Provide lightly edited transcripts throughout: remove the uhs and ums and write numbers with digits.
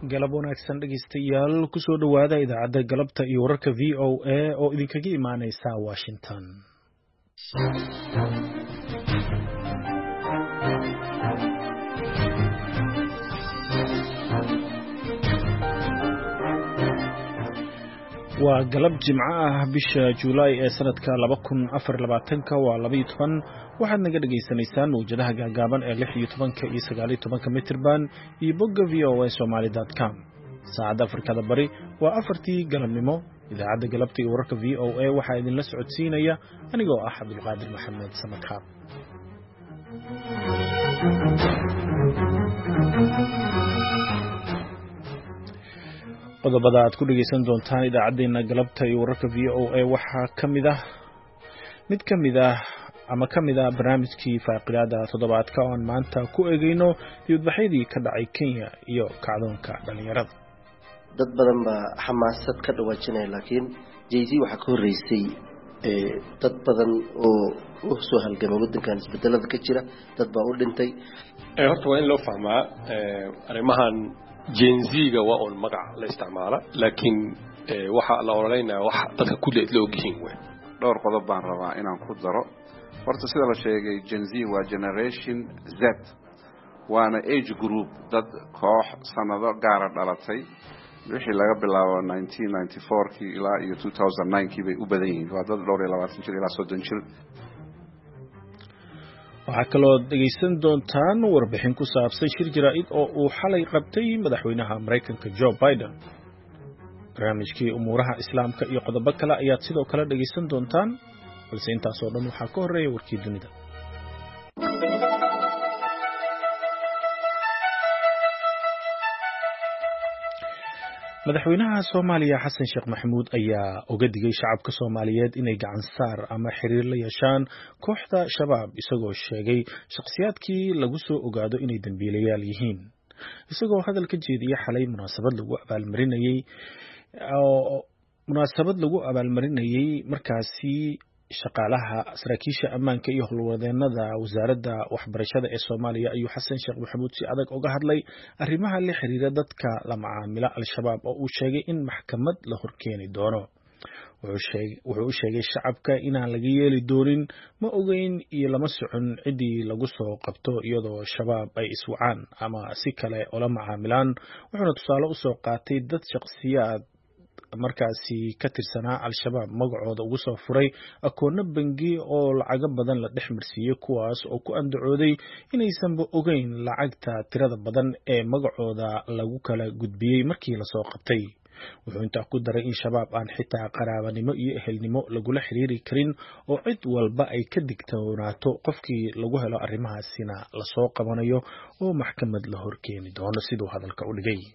galab wanaagsan dhegeystayaal kusoo dhawaada idaacadda galabta iyo wararka VOA oo idinkaga imaaneysa Washington. waa galab jimco ah bisha Juulaay ee sanadka 2024 waa 12 waxaad naga dhageysanaysaan mowjadaha gaagaaban ee 16 iyo 19 mitirban iyo bogga voasomali.com. saacadda Afrikada Bari waa 4tii galabnimo. idaacadda galabta iyo wararka VOA waxaa idinla socodsiinaya anigoo ah Cabdulqaadir Maxamed Samadxaab. qodobada aad ku dhageysan doontaan idaacadeena galabta iyo wararka VOA waxaa kamid ah barnaamijkii faaqidaada toddobaadka oo aan maanta ku eegayno dibadbaxyadii ka dhacay Kenya iyo kacdoonka dhalinyarada. dad badan baa xamaasad ka dhawaajinaya laakiin Jay-Z waxa ka horeysay dad badan oo u soo halgamay wadankan isbedelada ka jira, dad baa u dhintay. horta waa in loo fahmaa arrimahan Gen-Z-ga waa un magac la isticmaala laakiin waxa la oranaynaa wax dadka kulli la ogyihiin way. dhowr qodob baan rabaa inaan ku daro. horta sida la sheegay Gen-Z waa Generation Z, waana age group, dad koox sanado gaara dhalatay wixii laga bilaabo 1994kii ilaa iyo 2009kii bay u badan yihiin. waa dad dhowr iyo 20 jir ilaa 30 jir. waxaa kaloo dhegeysan doontaan warbixin ku saabsan shir jaraa'id oo uu xalay qabtay madaxweynaha Mareykanka Joe Biden. barnaamijkii umuuraha islaamka iyo qodobo kale ayaad sidoo kale dhegeysan doontaan, balse intaas oo dhan waxaa ka horeeya warkii dunida. madaxweynaha Soomaaliya Xasan Sheekh Maxamuud ayaa uga digay shacabka Soomaaliyeed inay gacan saar ama xiriir la yeeshaan kooxda Shabaab, isagoo sheegay shakhsiyaadkii lagu soo ogaado inay dambiilayaal yihiin. isagoo hadal ka jeediyay xalay munaasabad lagu abaalmarinayay markaasi shaqaalaha saraakiisha ammaanka iyo howlwadeenada wasaaradda waxbarashada ee Soomaaliya ayuu Xasan Sheekh Maxamuud si adag uga hadlay arrimaha la xiriira dadka la macaamila al-Shabaab oo uu sheegay in maxkamad la horkeeni doono. wuxuu sheegay shacabka inaan laga yeeli doonin ma ogeyn iyo lama socon cidii lagu soo qabto iyadoo Shabaab ay iswacaan ama si kale oo la macaamilaan. wuxuuna tusaale u soo qaatay dad shakhsiyaad markaasi ka tirsanaa al-Shabaab magacooda ugu soo furay akoonno bangi oo lacago badan la dhex marsiiyay, kuwaas oo ku andacooday inaysanba ogeyn lacagta tirada badan ee magacooda lagu kala gudbiyey markii la soo qabtay. wuxuu intaa ku daray in Shabaab aan xitaa qaraabanimo iyo ehelnimo lagula xiriiri karin oo cid walba ay ka digtoonaato qofkii lagu helo arrimahaasina la soo qabanayo oo maxkamad la horkeeni doono siduu hadalka u dhigay.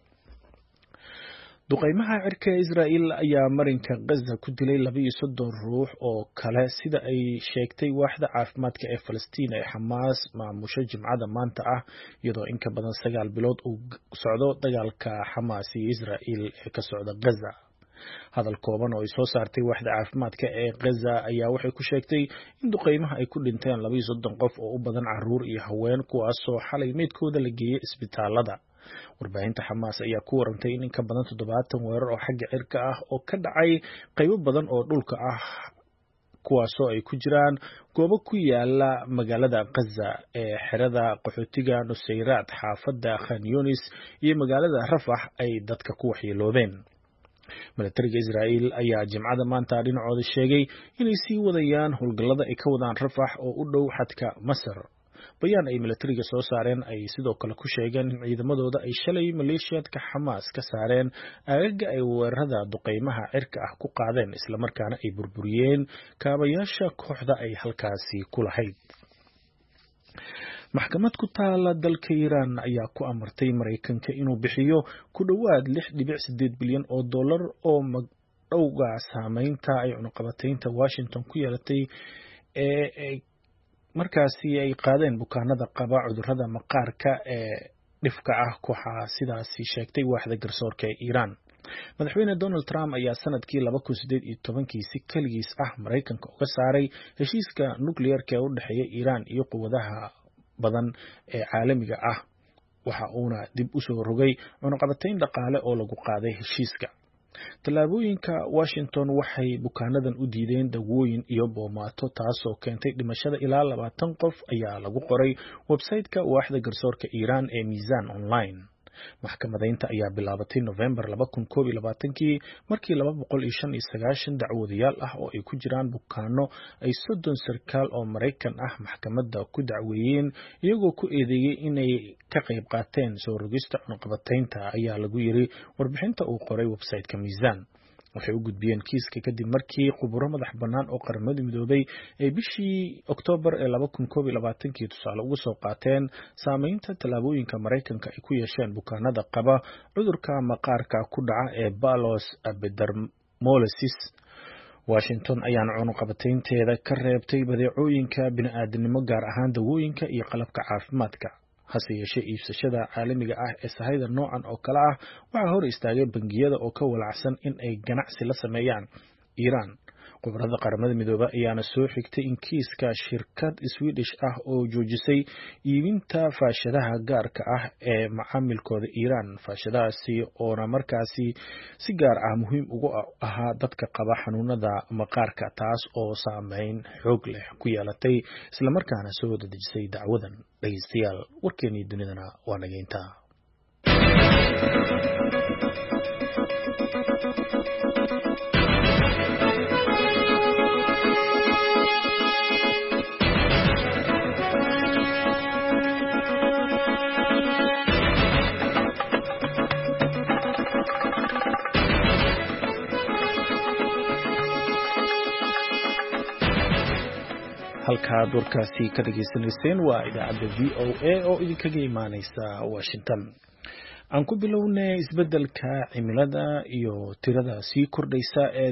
duqeymaha cirka Israa'iil ayaa marinka Gaza ku dilay 32 ruux oo kale sida ay sheegtay waaxda caafimaadka ee Falastiin ee Xamaas maamusho Jimcada maanta ah, iyadoo in ka badan 9 bilood uu socdo dagaalka Xamaas iyo Israa'iil ee ka socda Gaza. hadal kooban oo ay soo saartay waaxda caafimaadka ee Gaza ayaa waxay ku sheegtay in duqeymaha ay ku dhinteen 32 qof oo u badan carruur iyo haween, kuwaas oo xalay meydkooda la geeyay isbitaalada. warbaahinta Xamaas ayaa ku warantay in ka badan 70 weerar oo xagga cirka ah oo ka dhacay qaybo badan oo dhulka ah, kuwaasoo ay ku jiraan goobo ku yaala magaalada Gaza ee xerada qaxootiga Nusayraad, xaafadda Khan Yunis iyo magaalada Rafah ay dadka ku waxyeeloobeen. milatariga Israa'iil ayaa Jimcada maanta dhinacooda sheegay inay sii wadayaan howlgallada ay ka wadaan Rafah oo u dhow xadka Masar. bayaan ay milatariga soo saareen ay sidoo kale ku sheegeen in ciidamadooda ay shalay maleeshiyadka Xamaas ka saareen aagaga ay weerarada duqeymaha cirka ah ku qaadeen, islamarkaana ay burburiyeen kaabayaasha kooxda ay halkaasi ku lahayd. maxkamad ku taala dalka Iiraan ayaa ku amartay Mareykanka inuu bixiyo ku dhowaad 6.8 bilyan oo dollar oo magdhowga saameynta ay cunaqabataynta Washington ku yeelatay ee markaasi ay qaadeen bukaanada qaba cudurrada maqaarka ee dhifka ah. waxaa sidaasi sheegtay waaxda garsoorka ee Iiraan. madaxweyne Donald Trump ayaa sanadkii 2018 si kaligiis ah Mareykanka uga saaray heshiiska nukliyeerka ee u dhexeeya Iiraan iyo quwadaha badan ee caalamiga ah, waxa uuna dib u soo rogay cunaqabatayn dhaqaale oo lagu qaaday heshiiska. Tallaabooyinka Washington waxay bukaanadan u diideen dawooyin iyo boomaato taasoo keentay dhimashada ilaa 20 qof ayaa lagu qoray website-ka waaxda garsoorka Iran ee Mizan Online. Maxkamadaynta ayaa bilaabatay November 2021 markii 295 dacwadayaal ah oo ay ku jiraan bukaano ay 30 sarkaal oo Mareykan ah maxkamadda ku dacweeyeen iyagoo ku eedeeyay inay ka qayb qaateen soo rogista cunaqabataynta ayaa lagu yiri warbixinta uu qoray website-ka Mizan. waxay u gudbiyeen kiiska kadib markii khubaro madax bannaan oo qaramada midoobay ay bishii Oktoobar ee 2022 tusaale ugu soo qaateen saameynta tallaabooyinka Mareykanka ay ku yeesheen bukaanada qaba cudurka maqaarka ku dhaca ee Bullous epidermolysis. Washington ayaana cunaqabataynteeda ka reebtay badeecooyinka bini'aadanimo gaar ahaan dawooyinka iyo qalabka caafimaadka. hase yeeshee iibsashada caalamiga ah ee sahayda noocan oo kale ah waxaa hor istaagay bangiyada oo ka walacsan in ay ganacsi la sameeyaan Iran. Khubarada qaramada midoobay ayaana soo xigtay in kiiska shirkad Swedish ah oo joojisay iibinta faashadaha gaarka ah ee macaamilkooda Iran. Faashadahaasi oo markaasi si gaar ah muhiim ugu ahaa dadka qaba xanuunada maqaarka, taas oo saameyn xoog leh ku yeelatay isla markaana soo dedejisay dacwadan. Dhageystayaal, warkeennii dunidana waa nageynta. halkaad warkaasi ka dhageysanayseen waa idaacadda VOA oo idinkaga imaaneysa Washington. aan ku bilownay isbeddelka cimilada iyo tirada sii kordhaysa ee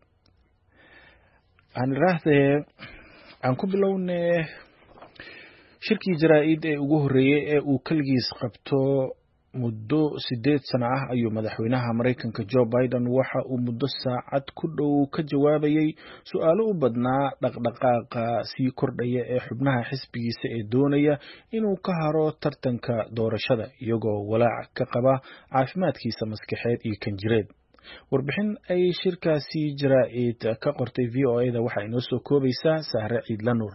aan ku bilownay shirkii jaraa'id ee ugu horeeyay ee uu kaligiis qabto muddo 8 sano ah ayuu madaxweynaha Mareykanka Joe Biden waxa uu muddo saacad ku dhow ka jawaabayay su'aalo u badnaa dhaqdhaqaaqa sii kordhaya ee xubnaha xisbigiisa ee doonaya inuu ka haro tartanka doorashada iyagoo walaac ka qaba caafimaadkiisa maskaxeed iyo kan jireed. warbixin ay shirkaasi jaraa'id ka qortay VOA-da waxa inoo soo koobaysaa Sahre Ciidla Nuur.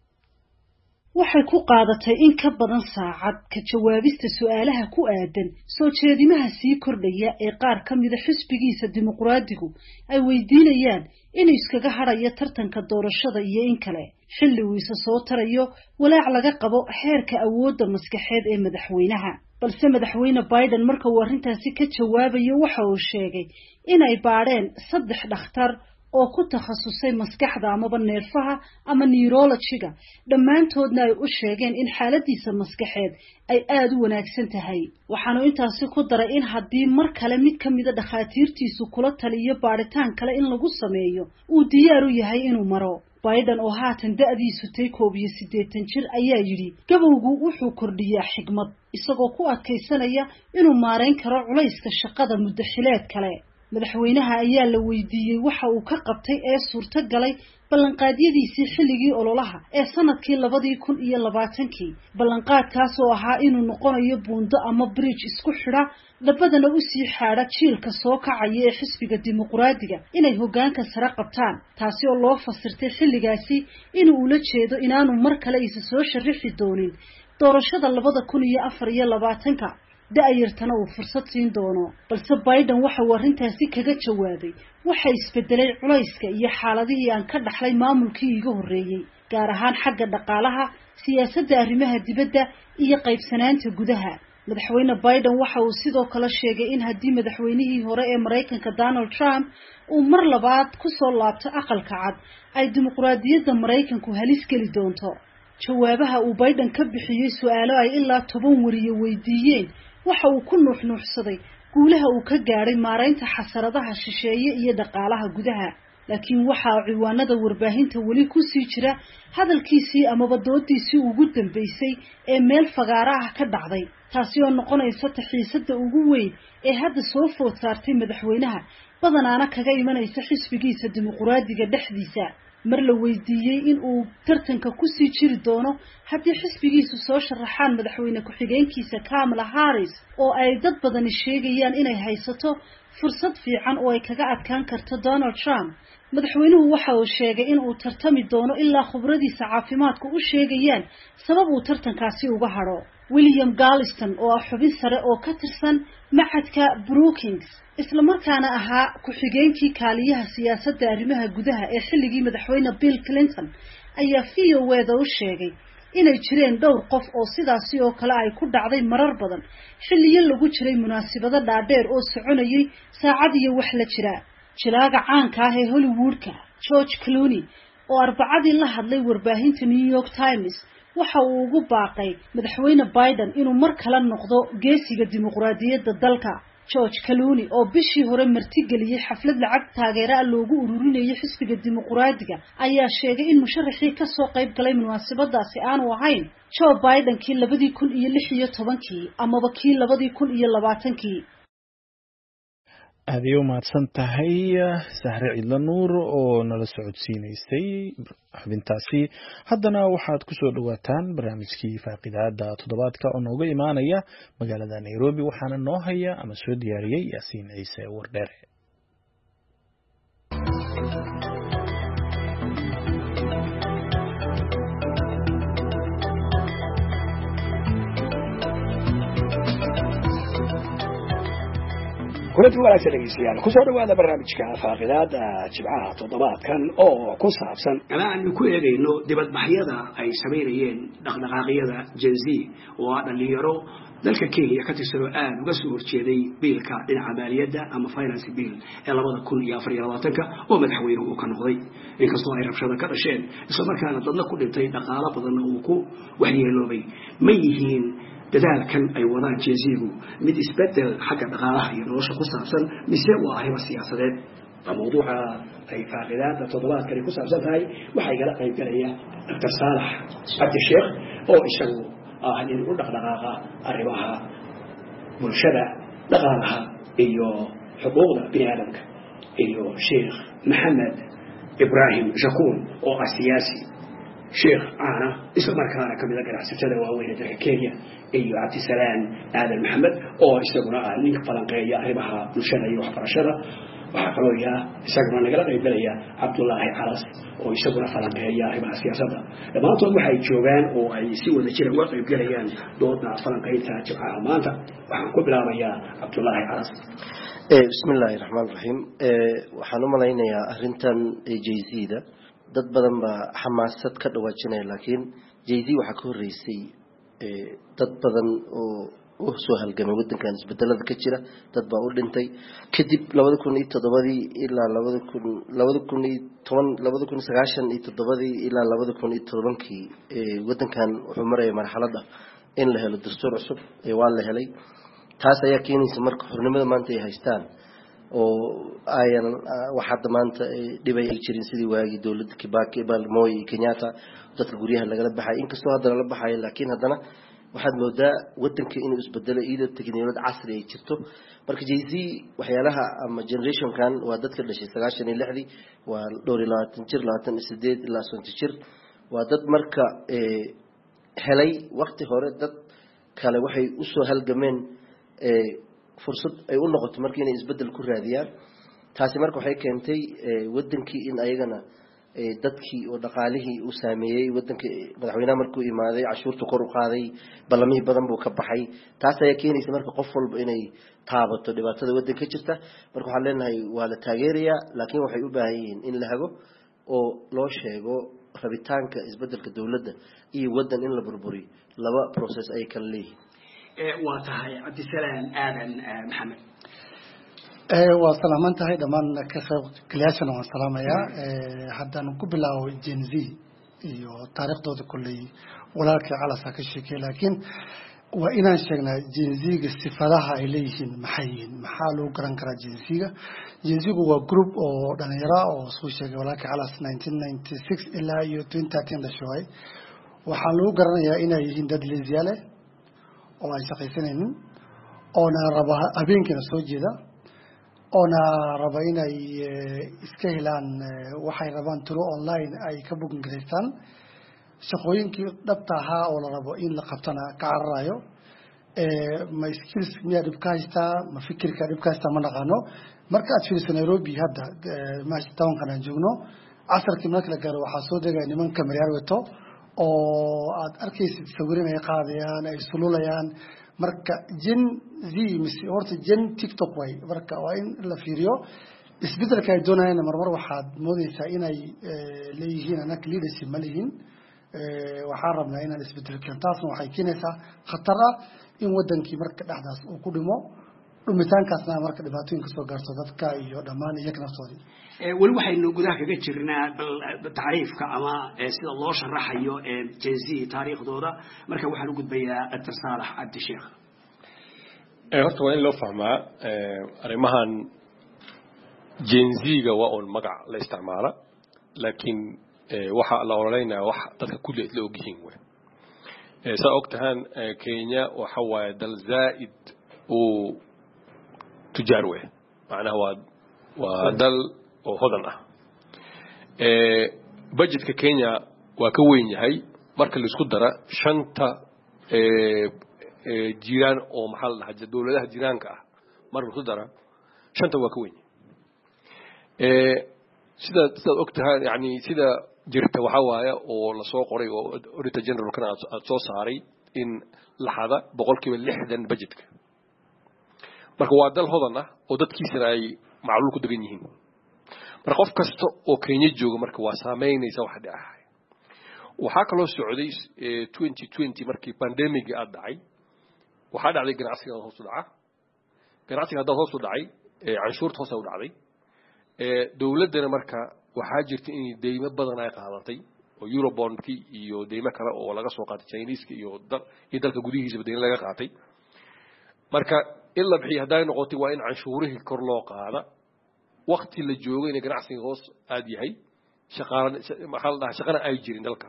waxay ku qaadatay in ka badan saacad ka jawaabista su'aalaha ku aadan soo jeedimaha sii kordhaya ee qaar ka mid ah xisbigiisa dimuqraadigu ay weydiinayaan inuu iskaga harayo tartanka doorashada iyo in kale xilli uu isa soo tarayo walaac laga qabo xeerka awoodda maskaxeed ee madaxweynaha. balse madaxweyne Biden marka uu arrintaasi ka jawaabayo waxa uu sheegay inay baadheen 3 dhakhtar oo ku takhasusay maskaxda amaba neerfaha ama neurology-ga, dhammaantoodna ay u sheegeen in xaaladiisa maskaxeed ay aad u wanaagsan tahay. waxaanu intaasi ku daray in haddii mar kale mid ka mid a dhakhaatiirtiisu kula taliyo baadhitaan kale in lagu sameeyo uu diyaar u yahay inuu maro. Biden oo haatan da'diisu tay 81 jir ayaa yidhi gabowgu wuxuu kordhiyaa xigmad isagoo ku adkaysanaya inuu maareyn karo culayska shaqada muddo xileed kale. madaxweynaha ayaa la weydiiyey waxa uu ka qabtay ee suurto galay ballanqaadyadiisii xilligii ololaha ee sanadkii 2020. ballanqaadkaas oo ahaa inuu noqonayo buundo ama bridge isku xidha dabadana u sii xaadha jiilka soo kacaya ee xisbiga dimuqraadiga inay hoggaanka sare qabtaan, taasi oo loo fasirtay xilligaasi inuu ula jeedo inaanu mar kale isa soo sharixi doonin doorashada 2024 da'yartana uu fursad siin doono. balse Biden waxa uu arrintaasi kaga jawaabay waxa isbedelay culayska iyo xaaladihii aan ka dhaxlay maamulkii iga horeeyay, gaar ahaan xagga dhaqaalaha, siyaasadda arrimaha dibadda iyo qaybsanaanta gudaha. madaxweyne Biden waxa uu sidoo kale sheegay in haddii madaxweynihii hore ee Mareykanka Donald Trump uu mar labaad ku soo laabto aqalka cad ay dimuqraadiyadda Mareykanku halis geli doonto. jawaabaha uu Biden ka bixiyay su'aalo ay ilaa 10 wariye weydiiyeen waxa uu ku nuuxnuuxsaday guulaha uu ka gaaray maareynta xasaradaha shisheeye iyo dhaqaalaha gudaha. laakiin waxa ciwaanada warbaahinta weli ku sii jira hadalkiisii amaba doodiisii ugu dambeysay ee meel fagaara ah ka dhacday, taasi oo noqonaysa taxiisada ugu weyn ee hadda soo food saartay madaxweynaha badanaana kaga imanaysa xisbigiisa dimuqraadiga dhexdiisa. mar la weydiiyey in uu tartanka ku sii jiri doono haddii xisbigiisu soo sharaxaan madaxweyne ku-xigeenkiisa Kamala Harris oo ay dad badani sheegayaan inay haysato fursad fiican oo ay kaga adkaan karto Donald Trump madaxweynuhu waxa uu sheegay in uu tartami doono ilaa khibradiisa caafimaadku u sheegayaan sabab uu tartankaasi uga haro William Galston oo xubin sare oo ka tirsan maxadka Brookings isla markaana ahaa ku-xigeenkii kaaliyaha siyaasadda arrimaha gudaha ee xilligii madaxweyne Bill Clinton ayaa VOA u sheegay inay jireen dhowr qof oo sidaasi oo kale ay ku dhacday marar badan xilliyo lagu jiray munaasabado dhaadheer oo soconayay saacad iyo wax la jira jilaaga caanka ah ee Hollywoodka George Clooney oo arbacadii la hadlay warbaahinta New York Times waxa uu ugu baaqay madaxweyne Biden inuu mar kale noqdo geesiga dimuqraadiyadda dalka George Clooney oo bishii hore martigeliyay xaflad lacag taageero loogu ururinayay xisbiga dimuqraadiga ayaa sheegay in musharaxii ka soo qayb galay munaasabadaasi aanu ahayn Joe Biden kii 2016 amaba kii 2020 aad iyo mahadsan tahay Sahre Cidla Nuur oo nala socodsiinaysay xubintaasi haddana waxaad ku soo dhawaataan barnaamijkii faaqidaada toddobaadka oo nooga imaanaya magaalada Nairobi waxaana noo haya ama soo diyaariyay Yaasiin Ciise Wardheere kulanti wanaagsan dhegeystayaal kusoo dhawaada barnaamijka faaqidaada jimcaha toddobaadkan oo ku saabsan aan ku eegayno dibadbaxyada ay sameynayeen dhaqdhaqaaqyada Gen Z oo dhalinyaro dalka Kenya ka tirsan oo aad uga soo horjeeday biilka dhinaca maaliyadda ama finance bill ee 2024 oo madaxweynuhu uu ka noqday inkastoo ay rabshado ka dhasheen isla markaana dadna ku dhintay dhaqaale badan oo ku waxyeeloobay ma yihiin dadaalkan ay wadaan Gen Z-gu mid isbedel xagga dhaqaalaha iyo nolosha ku saabsan mise waa arrimo siyaasadeed mawduuca ay faaqidaada toddobaadkan ku saabsan tahay waxa igala qayb galaya Dr. Saalax Abdi Sheekh oo isagu in u dhaqdhaqaaqa arrimaha bulshada dhaqaalaha iyo xuquuqda bini'aadamka iyo Sheekh Maxamed Ibrahim Shakuur oo siyaasi Sheekh Ana isla markaana kamid ah ganacsatada waaweyn ee dalka Kenya iyo Cabdisalaan Aadan Maxamed oo isaguna ninka falanqeeya arrimaha bulshada iyo waxbarashada waxa kaloo isaguna nagala qayb galaya Cabdullaahi Calas oo isaguna falanqeeya arrimaha siyaasadda dhammaantood waxay joogaan oo ay si wada jir uga qayb galayaan doodda falanqeynta jimcaha maanta waxaan ku bilaabayaa Cabdullaahi Calas bismillaahi raxmaani raxiim waxaan u malaynayaa arrintan Jay-Z-da dad badan baa xamaasad ka dhawaajinaya laakiin Jay-Z waxa ka horeysay dad badan oo soo halgamay wadankan isbedelada ka jira dad baa u dhintay kadib 2007 ilaa 2019 ilaa 2010 wadankan wuxuu maray marxaladda in la helo dastuur cusub waa la helay taas ayaa keenaysa marka xornimada maanta ay haystaan oo ayan waxa maanta dhibay ay jirin sidii waagi dawladda Kibaki Moi Kenyatta dadka guryaha laga baxay inkastoo hadda la baxay laakiin haddana waxaad moodaa wadanka inuu isbedelo iyadoo tiknoolajiyad casri ay jirto marka Jay-Z waxyaalaha ama generation kan waa dadka dhashay 96 waa 20 jir 28 ilaa 60 jir waa dad marka helay waqti hore dad kale waxay u soo halgameen fursad ay u noqoto markii inay isbedel ku raadiyaan taasi marka waxay keentay wadankii in ayagana dadkii oo dhaqaalihii uu saameeyay wadanka madaxweynaha markuu imaaday cashuurta kor u qaaday ballamihii badan buu ka baxay taas ayaa keenaysa marka qof walba inay taabato dhibaatada wadanka ka jirta marka waxaan leenahay waa la taageerayaa laakiin waxay u baahan yihiin in la hago oo loo sheego rabitaanka isbedelka dawladda iyo wadan in la burburiyo laba process ay kala leeyihiin waa tahay Cabdisalaan Aadan Maxamed waa salaaman tahay dhamaan ka qayb waan salaamayaa haddaan ku bilaabo Gen Z iyo taariikhdooda kulay walaalkii Calas ka sheekay laakiin waa inaan sheegnaa Gen Z-ga sifadaha ay leeyihiin maxaa loo garan karaa Gen Z-gu waa group oo dhalinyaro oo soo sheegay walaalkii Calas 1996 ilaa iyo 2013 dhashay waxaa loo garanayaa inay yihiin dad leeyaale oo ay shaqaysanayeen oo na raba habeenkii soo jeeda oona raba inay iska helaan waxay rabaan tiro online ay ka booking gareystaan shaqooyinkii dhabta ahaa oo la rabo in la qabtana ka cararayo ma skills miyaa dhib ka haystaa ma fikirka dhib ka haystaa ma naqaano marka aad fiiriso Nairobi hadda maashi townkan aan joogno casarkii marka la gaaro waxaa soo degaya niman kamerayaal wato oo aad arkaysid sawirin ay qaadayaan ay sululayaan marka Gen Z mise horta Gen TikTok way marka waa in la fiiriyo isbedelka ay doonayaan marmar waxaad moodaysaa inay leeyihiin anaka leadership ma leeyihiin waxaan rabnaa inaan isbedel keeno taasna waxay keenaysaa khatar ah in wadankii marka dhexdaas uu ku dhimo dhumitaankaasna marka dhibaatooyin ka soo gaarto dadka iyo dhammaan iyaga naftoodii weli waxaynu gudaha kaga jirnaa taariifka ama sida loo sharaxayo Gen Z taariikhdooda marka waxaan u gudbayaa Dr. Saalax Cabdi Sheekh horta waa in loo fahmaa arrimahan Gen Z-ga waa un magac la isticmaala laakiin waxa la oranaynaa wax dadka kulli la og yihiin way saa ogtahan Kenya waxa waaye dal zaid oo tujaar way macnaha waa dal oo hodan ah budgetka Kenya waa ka weyn yahay marka la isku daro shanta jiraan oo maxal dhaxay dawladaha jiraanka ah marka la isku daro shanta waa ka weyn sida ogtahay yani sida jirta waxa waaye oo la soo qoray oo Auditor General kana soo saaray in laxada 60% budgetka marka waa dal hodan ah oo dadkiisana ay macluul ku degan yihiin marka qof kasta oo Kenya jooga marka waa saameynaysa wax dhaxay waxa kale socday 2020 markii pandemic aad dhacay waxa dhacday ganacsiga hoos u dhacay ganacsiga hadda hoos u dhacay canshuurta hoos u dhacday dawladana marka waxa jirta in deymo badan ay qaadatay oo Eurobondki iyo deymo kale oo laga soo qaatay Chinese iyo dalka gudihiisa deymo laga qaatay marka illa bixi haday noqotay waa in canshuurihii kor loo qaada waqti la joogo in ganacsiga hoos aad yahay shaqana ay jirin dalka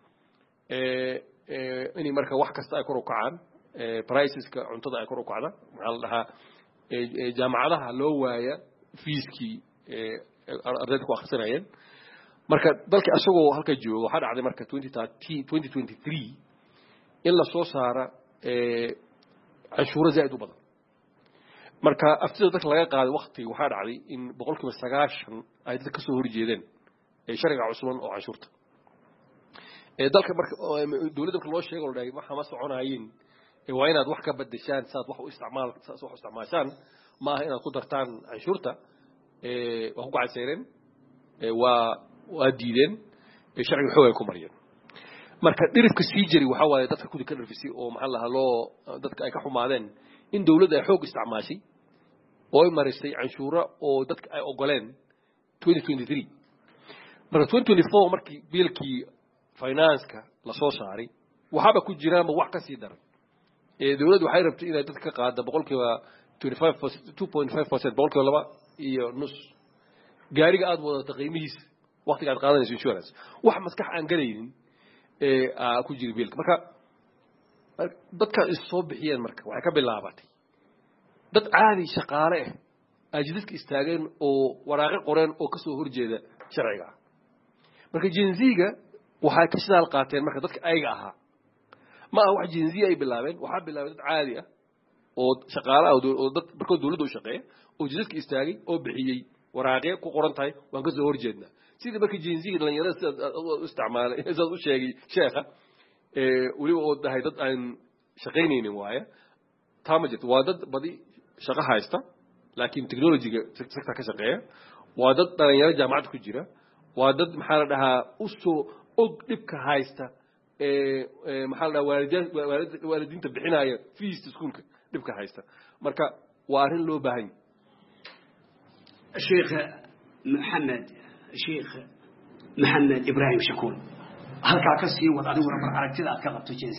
in marka wax kasta ay kor u kacaan priceska cuntada ay kor u kacda maxaa la dhahaa jaamacadaha loo waaya feeski ardayda ku akhrisanayeen marka dalka asagoo halka joogo waxa dhacday marka 2023 in la soo saara canshuuro zaid u badan marka aftida dadka laga qaaday waqti waxa dhacday in 90% ay dadka soo horjeedeen sharciga cusub oo canshuurta dalka marka dawladda marka loo sheego oo dhahay waxa ma soconaayeen waa inaad wax ka badashaan saad wax u isticmaashaan ma aha inaad ku dartaan canshuurta wax ku gacanseereen waa diideen sharciga xoog ay ku mariyeen marka dhirifka sii jiri waxa waaye dadka kulli ka dhirfisay oo maxaa la loo dadka ay ka xumaadeen in dawladda ay xoog isticmaashay oo ay marisay canshuura oo dadka ay ogoleen 2023 marka 2024 markii biilkii finance-ka la soo saaray waxaba ku jiraan wax ka sii daran dawladdu waxay rabtay inay dadka ka qaado 2.5% boqolkiiba laba iyo nus gaariga aad wadato qiimihiisa waqtiga aad qaadanayso insurance wax maskax aan galaynin ku jiri biilka marka dadka soo bixiyeen marka waxay ka bilaabatay dad caadi shaqaale ah ajidadka istaageen oo waraaqo qoreen oo ka soo horjeeda sharciga marka Gen Z-ga waxay ka shidaal qaateen marka dadka ayaga ahaa ma aha wax Gen Z ay bilaabeen waxa bilaabay dad caadi ah oo shaqaale ah oo dad markoo dawladdu u shaqeeyo oo jidadka istaagay oo bixiyay waraaqo ku qoran tahay waan ka soo horjeednaa sidii markii Gen Z dhalinyarada sida isticmaalay sida u sheegay sheekha wali oo dahay dad aan shaqeynaynin waaye taama jirto waa dad badi shaqo haysta laakiin technology-ga sector ka shaqeeya waa dad dhalinyaro jaamacad ku jira waa dad maxaa la dhahaa u soo og dhibka haysta maxaa la dhahaa waalidiinta bixinaya fees iskuulka dhibka haysta marka waa arrin loo baahan sheekh maxamed ibraahim shakuur halkaa ka sii wad adiguna mar aragtida aad ka qabto Gen Z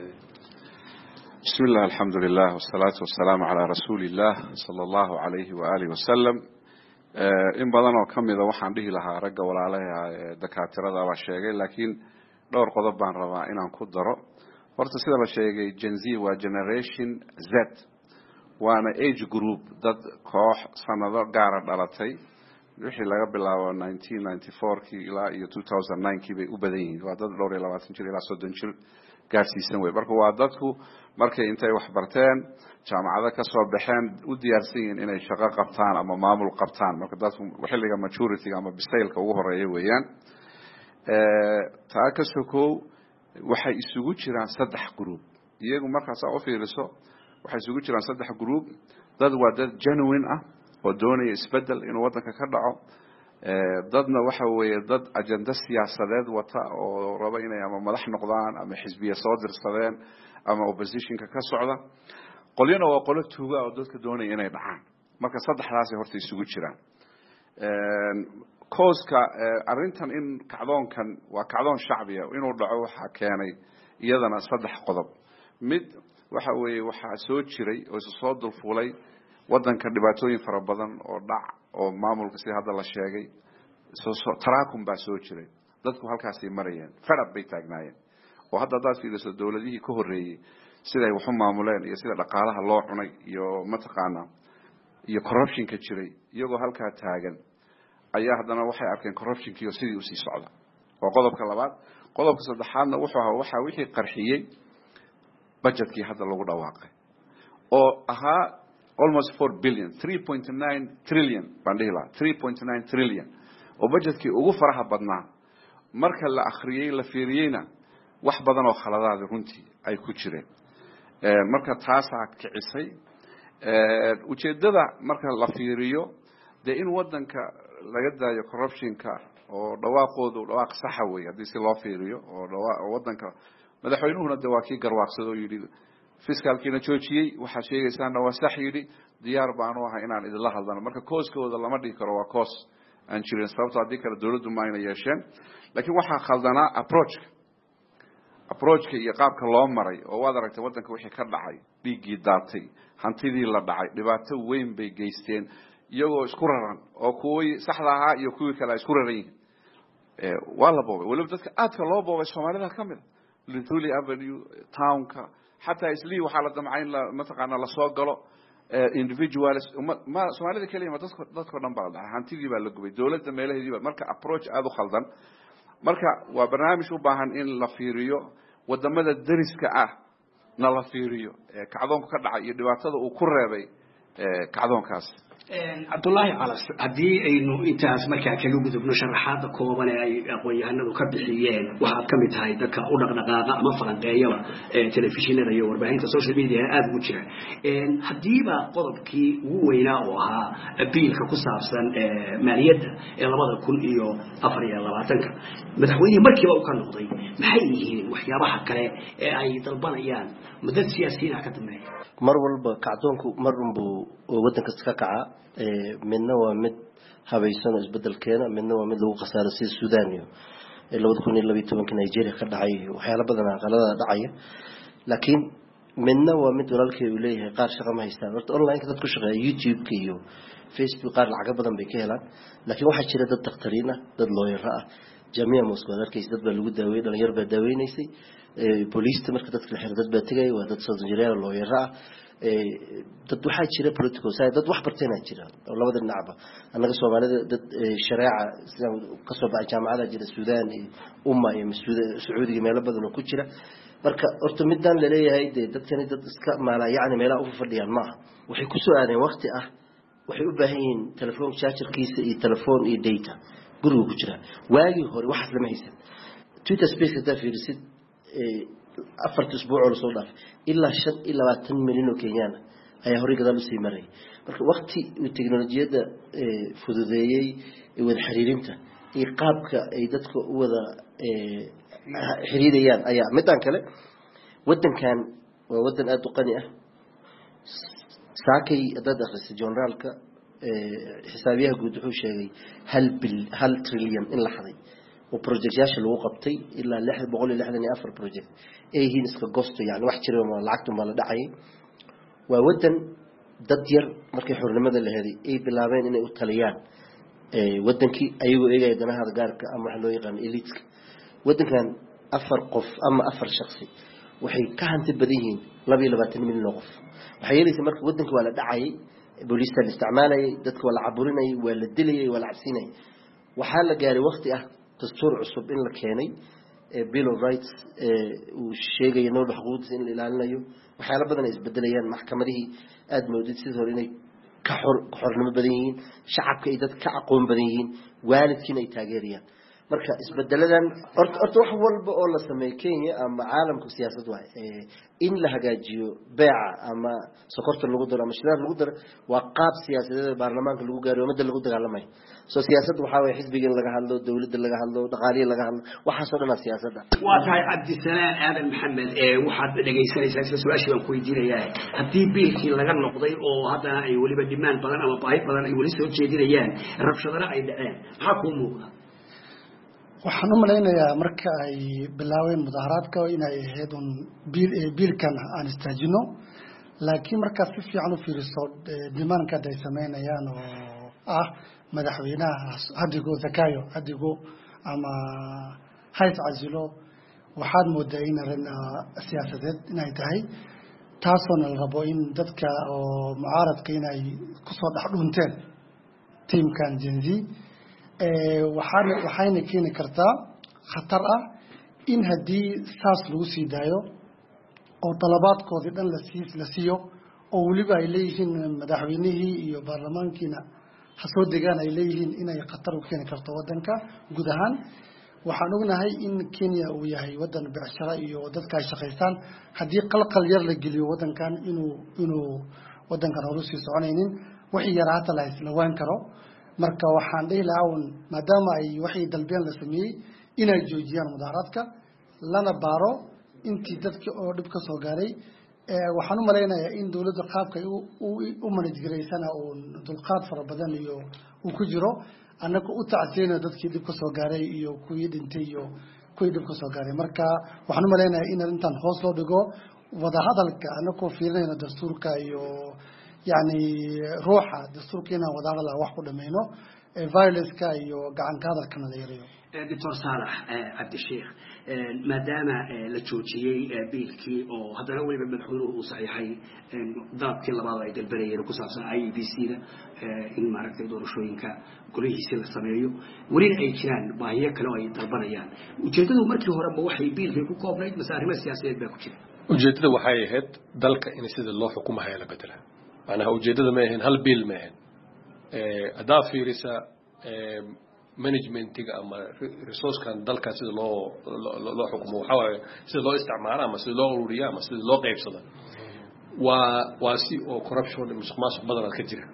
بسم الله الحمد لله والصلاة والسلام على رسول الله صلى الله عليه وآله وسلم إن بدنا كم إذا وحن به لها رجع ولا عليها دكاترة ذا شيء لكن دور قضب عن ربع إن عن كدرة ورت سيدا شيء Gen Z وجنريشن Z waana age group dad koox sanado gaara dhalatay wixii laga bilaabo 1994kii ilaa iyo 2009kii bay u badan yihiin waa dad dhowr iyo 20 jir ilaa 30 jir gaarsiisan way marka waa dadku markay intay wax barteen jaamacada ka soo baxeen u diyaarsan yihiin inay shaqo qabtaan ama maamul qabtaan marka dadku xilliga maturity ama bisaylka ugu horeeya weeyaan taa ka sokow waxay isugu jiraan 3 group iyagu markaas oo fiiriso waxay isugu jiraan 3 group dad waa dad genuine ah oo doonaya isbedel inuu wadanka ka dhaco dadna waxa weeye dad ajenda siyaasadeed wata oo raba inay ama madax noqdaan ama xisbiya soo dirsadeen ama oppositionka ka socda qolyana waa qolo tuuga oo dadka doonaya inay dhacaan marka saddexdaas horta isugu jiraan kooska arintan in kacdoonkan waa kacdoon shacbiya inuu dhaco waxa keenay iyadana 3 qodob mid waxa weeye waxa soo jiray oo soo dulfuulay wadanka dhibaatooyin fara badan oo dhac oo maamulka si hadda la sheegay soo taraakum baa soo jiray dadku halkaas ay marayeen farab bay taagnaayeen oo hadda daad fiiriso dawladihii ka horeeyay sida ay wax u maamuleen iyo sida dhaqaalaha loo cunay iyo mataqaana iyo corruption-ka jiray iyagoo halka taagan ayaa haddana waxay arkeen corruption-kii oo sidii u sii socda oo qodobka labaad qodobka saddexaadna wuxuu ahaa waxa wixii qarxiyay budgetkii hadda lagu dhawaaqay oo ahaa almost 4 billion 3.9 trillion bandila 3.9 trillion oo budgetkii ugu faraha badnaa marka la akhriyay la fiiriyayna wax badan oo khaladaad runtii ay ku jireen marka taas kicisay ujeedada marka la fiiriyo de in wadanka laga daayo corruption-ka oo dhawaaqoodu dhawaaq sax ah weey hadii si loo fiiriyo oo wadanka madaxweynuhuna de waa kii garwaaqsado yiri fiskalkiina joojiyay waxa sheegaysaana waa sax yiri diyaar baan u ahay inaan idin la hadlano marka kooskooda lama dhigi karo waa koos aan jirin sababtoo hadii kale dawladdu ma ayna yeesheen laakiin waxa khaldana approach-ka iyo qaabka loo maray oo waad aragtay wadanka wixii ka dhacay dhiigii daatay hantidii la dhacay dhibaato weyn bay geysteen iyagoo isku raran oo kuwii saxda ahaa iyo kuwii kale isku raran yihiin waa la boobay waliba dadka aadka loo boobay Soomaalida kamid Lithuli Avenue townka حتى إسلي وحالة دمعين لا مثلا لا صاقله individuals ما Soomaalida kaliya ma dadka dhan baa dhahay hantigii baa la gubay dawladda meelaheedii baa marka approach aad u khaldan marka waa barnaamij u baahan in la fiiriyo wadamada dariska ah na la fiiriyo kacdoonka ka dhacay iyo dhibaatada uu ku reebay kacdoonkaas Abdullahi Alas hadii aynu intaas markaa kaga gudubno sharaxaada kooban ee ay aqoon-yahanadu ka bixiyeen waxa ka mid tahay dadka u dhaqdhaqaaqa ama falanqeeyaba telefishinada iyo warbaahinta social media aad ugu jira hadiiba qodobkii ugu weynaa oo ahaa biilka ku saabsan maaliyadda ee 2024 madaxweynaha markiiba uu ka noqday maxay yihiin waxyaabaha kale ee ay dalbanayaan mudad siyaasiyiin ka dambeeyay mar walba kacdoonku mar unbu wadanka iska kaca midna waa mid habaysan oo isbedelkeena midna waa mid lagu qasaaro sida Suudaan iyo 2012 Nigeria ka dhacay waxyaalo badan qalada dhacay laakiin midna waa mid walaalkay uu leeyahay qaar shaqo ma haystaan horta online dad ku shaqeeya YouTube iyo Facebook qaar lacag badan bay ka helaan laakiin waxa jira dad taqtariina dad lawyer ah jamiica musqadarkiis dad baa lagu daaweeyay dhalinyar baa daaweeynaysay booliska marka dadka la xiriir dad baa tagay waa dad soo jireeyo lawyer ah dad waxa jira political side dad wax bartayna jira oo labada dhinacba anaga Soomaalida dad shariica ka soo baxay jaamacada jira Suudaan iyo umma iyo Sacuudiga meel badan oo ku jira marka horta midaan la leeyahay dadkani dad iska maala yaani meelaha u fadhiyaan ma waxay ku soo aadeen waqti ah waxay u baahan yihiin telefoon chargerkiisa iyo telefoon iyo data guriga ku jira waagi hore waxa lama haysan Twitter space da fiirsid 4 usbuuc oo soo dhaaf ilaa 25 milyan oo Kenyan ayaa hore gadaal u sii maray marka waqti uu tiknoolajiyada fududeeyay wada xiriirinta iyo qaabka ay dadka u wada xiriirayaan ayaa midaan kale wadankan waa wadan aad u qani ah saakay dad akhris generalka xisaabiyaha guud wuxuu sheegay 1 trillion in la xaday oo projectyaasha lagu qabtay ilaa 664 project ay hiin iska goosto yani wax jira ma lacagtu ma la dhacay waa wadan dad yar markay xornimada la helay ay bilaabeen inay u taliyaan wadankii ayagoo eegay danaha gaarka ama wax loo yaqaan elite wadankan 4 qof ama 4 shakhsi waxay ka hanti badan yihiin 22 milyan oo qof waxay yeelaysaa marka wadanka waa la dhacay booliska la isticmaalay dadka waa la caburinay waa la dilay waa la cabsinay waxaa la gaaray waqti ah dastuur cusub in la keenay bill of rights uu sheegayo nool xuquuqdiisa in la ilaalinayo waxyaalo badan ay isbedelayaan maxkamadihii aad moodid sidoo hore inay ka xornimo badan yihiin shacabka ay dad ka aqoon badan yihiin waalidkiina ay taageerayaan marka isbedeladan horta wax walba oo la sameeyo Kenya ama caalamka siyaasad waa in la hagaajiyo beeca ama sokorta lagu daro ama shidaal lagu daro waa qaab siyaasadeed baarlamaanka lagu gaaro umada lagu dagaalamay soo siyaasaddu waxa way xisbiga laga hadlo dawladda laga hadlo dhaqaaliye laga hadlo waxa soo dhan siyaasadda waa tahay Cabdisalaam Aadan Maxamed waxaad dhageysanaysaa su'aashii aan ku weydiinayaa hadii biilkii laga noqday oo haddana ay waliba dhimaan badan ama baahi badan ay wali soo jeedinayaan rabshadana ay dhaceen maxaa ku muuqda waxaan u malaynayaa marka ay bilaaween mudaharaadka inay ahayd biilkan aan istaajino laakiin marka si fiican u fiiriso dimaanka ay sameynayaan oo ah madaxweynaha hadigo ama hayt casilo waxaad moodaa in arin siyaasadeed inay tahay taasoo la rabo in dadka oo mucaaradka inay ku soo dhaxdhunteen teamkan Gen Z waxayna keeni kartaa khatar ah in haddii saas lagu sii daayo oo talabaadkoodii dhan la siiyo oo weliba ay leeyihiin madaxweynihii iyo baarlamaankiina ha soo degaan ay leeyihiin inay khatar u keeni karto wadanka guud ahaan waxaan ognahay in Kenya uu yahay wadan beecsharo iyo dadka ay shaqaystaan haddii qalqal yar la geliyo wadankan inuu wadankan horu sii soconaynin wixii yar hata la islawaan karo marka waxaan dhihi lahaa maadaama ay waxay dalbeen la sameeyay inay joojiyaan mudaharaadka lana baaro intii dadkii oo dhib ka soo gaaray waxaan u maleynayaa in dawladda qaabka u manage gareysana oo dulqaad fara badan iyo uu ku jiro annaga u tacsiina dadkii dhib ka soo gaaray iyo kuwii dhintay iyo kuwii dhib ka soo gaaray marka waxaan u maleynayaa in intaan hoos loo dhigo wada hadalka annagoo fiirinayna dastuurka iyo يعني روحه دستوركينا وداغلا wax ku dhameeyno violence ka iyo gacan ka hadalka nadiiriyo دكتور صالح عبد الشيخ maadaama la joojiyay biilkii oo haddana waliba madaxweynuhu uu saxiixay daadkii labaad ay dalbanayeen ku saabsan IEBC-da in maaragtay doorashooyinka golihiisa la sameeyo wali ay jiraan baahiyo kale oo ay dalbanayaan ujeedadu markii hore ma waxay biilkii ku koobnayd masaarimo siyaasadeed baa ku jira ujeedada waxay ahayd dalka in sida loo xukumayo la bedela macnaha ujeedada ma ahayn hal biil ma ahayn adaa fiirisa managementiga ama resource-kan dalka sida loo xukumo waxa waaye sida loo isticmaalo ama sida loo ururiyo ama sida loo qaybsado waa si oo corruption musuqmaasuq badan ka jira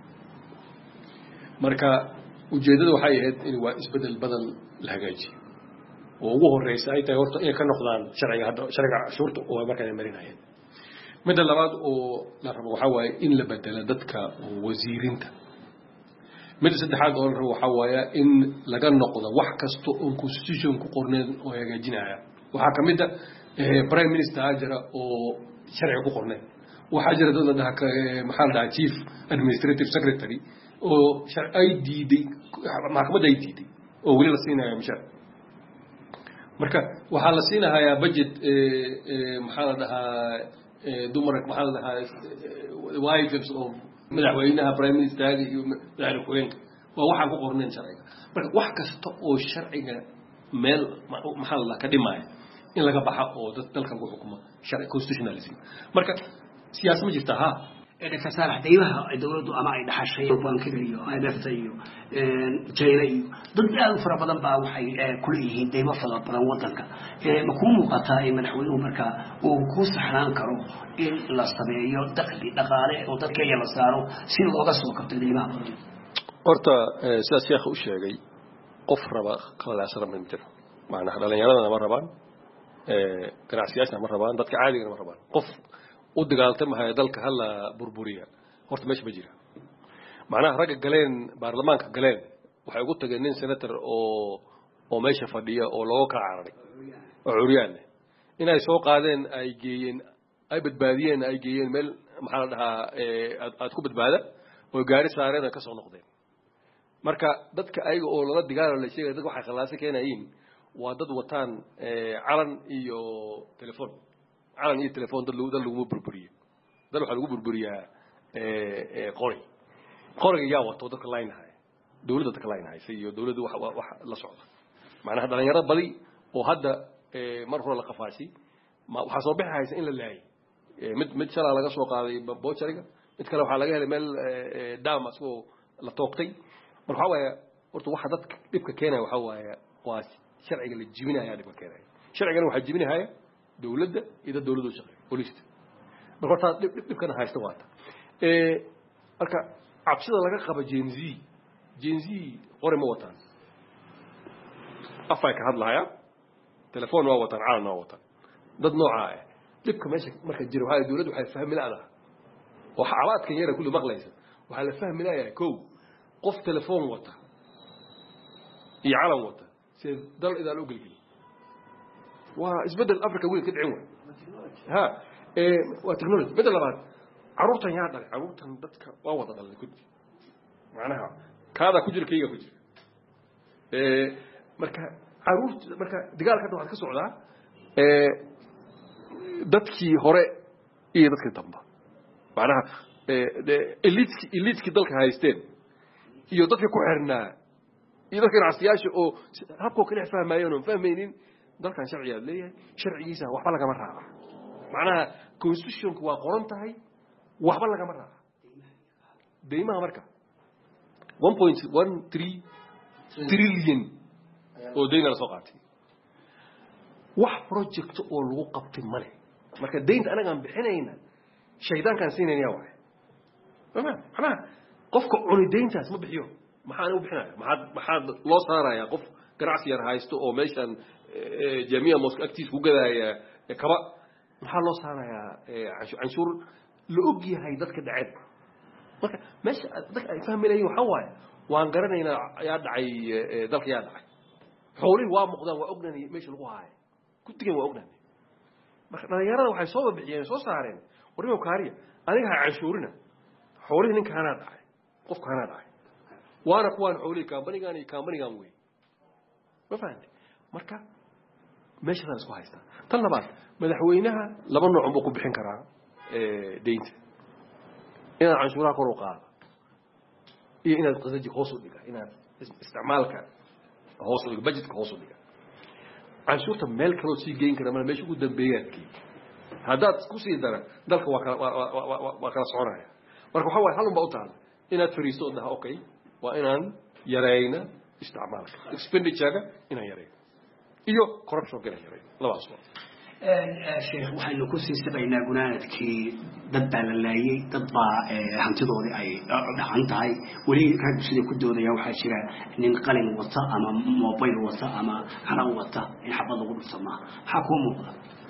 marka ujeedada waxay ahayd in waa isbedel badan la hagaajiyo oo ugu horeysa ay tahay horta inay ka noqdaan sharciga cashuurta oo markaa ay marinayeen midda labaad oo la rabo waxa waaye in la bedelo dadka wasiirinta midda saddexaad oo la rabo waxa waaye in laga noqdo wax kasto oo constitution ku qorneen oo hagaajinaya waxa kamid ah prime minister ajira oo sharci ku qorneen waxa jira dad la dhahaa maxaa la dhahaa chief administrative secretary oo sharci diiday maxkamadda ay diiday oo wali la siinayo mishaar marka waxa la siinayaa budget maxaa la dhahaa dumarka maxaa la dhahaa wives of madaxweynaha prime minister iyo madaxweynaha waa waxaan ku qorneen sharciga marka wax kasta oo sharciga meel maxaa la ka dhimay in laga baxo oo dalkan ku xukumo sharci constitutionalism marka siyaasad ma jirta ha dadka saalax daymaha dawladdu ama ay dhaxashay bankiga iyo IMF iyo China iyo dad aad u fara badan baa waxay ku leeyihiin deymo fara badan wadanka ma ku muuqataa in madaxweynuhu marka uu ku saxnaan karo in la sameeyo dakhli dhaqaale oo dadka ay la saaro si looga soo kabto deymaha badan horta sida sheekhu u sheegay qof raba qalaasada ma jiro macnaha dhalinyarada ma rabaan ganacsiyaasha ma rabaan dadka caadiga ma rabaan qof u dagaaltamahay dalka hala burburiya horta meesha ma jira macnaha rag galeen baarlamaanka galeen waxay ugu tageen nin senator oo meesha fadhiya oo looga ka cararay oo curiyaan inay soo qaadeen ay geeyeen ay badbaadiyeen ay geeyeen meel maxaa la dhahaa aad ku badbaada oo gaari saareen ka soo noqdeen marka dadka ayaga oo lala digaalo la sheegay dad waxay khalaasay keenayeen waa dad wataan calan iyo telefoon calan iyo telefoon dad lagu burburiyo dad waxa lagu burburiyaa qoriga yaa wato dadka laynahay dawladda dadka laynahay iyo dawladdu wax la socdo macnaha dhalinyarada badi oo hadda mar hore la qafaashay waxa soo bixaysa in la laayay mid shala laga soo qaaday boojariga mid kale waxa laga helay meel daam asoo la toogtay marka waxa weeye horta waxa dadka dhibka keenay waxa weeye waa sharciga la jibinaya dhibka keenay sharcigan waxa jibinaya dawladda ida dawladdu shaqeeyo booliska marka horta dhibkan haysta waata marka cabsida laga qaba Gen Z qori ma wataan afay ka hadlaya telefoon waa wataan calan waa wataan dad nooca ah dhibka meesha marka jiro waxa dawladdu waxay fahmi laadahay waxa calaadkan yara kullu maqlaysa waxa la fahmi laadahay qof telefoon wata iyo calan wata si dal idaan u galgeli waa isbedel Afrika weyn ka dhicin ha waa technology bedel labaad caruurtan yaa dhalay caruurtan dadka waa wada dhalay ku macnaha kaada ku jira kayga ku jira marka caruurta marka dagaalka waxa ka socdaa dadkii hore iyo dadkii dambe macnaha elite dalka haysteen iyo dadka ku xirnaa iyo dadka raasiyaasha oo habko kale fahmayeen oo fahmaynin dalkan sharciga leeyahay sharcigiisa waxba laga raaco macnaha constitution waa qoran tahay waxba laga raaco deymaha marka 1.13 trillion oo deyna la soo qaatay wax project oo lagu qabtay male marka deynta anaga aan bixinayna shaydaankan siinayna waa maxaa qofka cuni deyntaas ma bixiyo maxaan u bixinaya maxaa loo saaraya qof ganacsi yar haysto oo meeshan jamiica mosque active ku gadaya kaba maxaa loo saaraya canshuur la og yahay dadka dhacay marka meesha dadka ay fahmayeen waxa waaye waan garanaynaa ayaa dhacay dalka yaa dhacay xoolihii waa muuqdaan waa ognaanay meesha lagu haayo ku digay waa ognaanay marka dhalinyarada waxay soo bixiyeen soo saareen warimo kaariya aniga ha canshuurina xoolihii ninka ana dhacay qofka ana dhacay waana kuwaan xoolihii kaambanigan weey ma fahanti marka meesha la isku haysta tan labaad madaxweynaha laba nooc buu ku bixin karaa deynta inaad canshuuraha kor u qaado iyo inaad qasadi hoos u dhiga inaad isticmaalka hoos u dhiga budgetka hoos u dhiga canshuurta meel kale oo sii geyn kara ma meesha ugu dambeeyaadkii haddaad ku sii dara dalka waa kala soconaya marka waxa waaye halun baa u taala inaad fariisto oo dhaha okay waa inaan yareyna isticmaalka expenditure inaan yareyno iyo corruption inaan yareyno labadaas waa sheekh waxaynu ku sii sabaynaa gunaanadkii dad baa la laayay dad baa hantidoodii ay dhacan tahay weli rag sidii ku doodaya waxaa jira nin qalin wata ama mobile wata ama calan wata in xabad lagu dhufto maaha maxaa kuu muuqda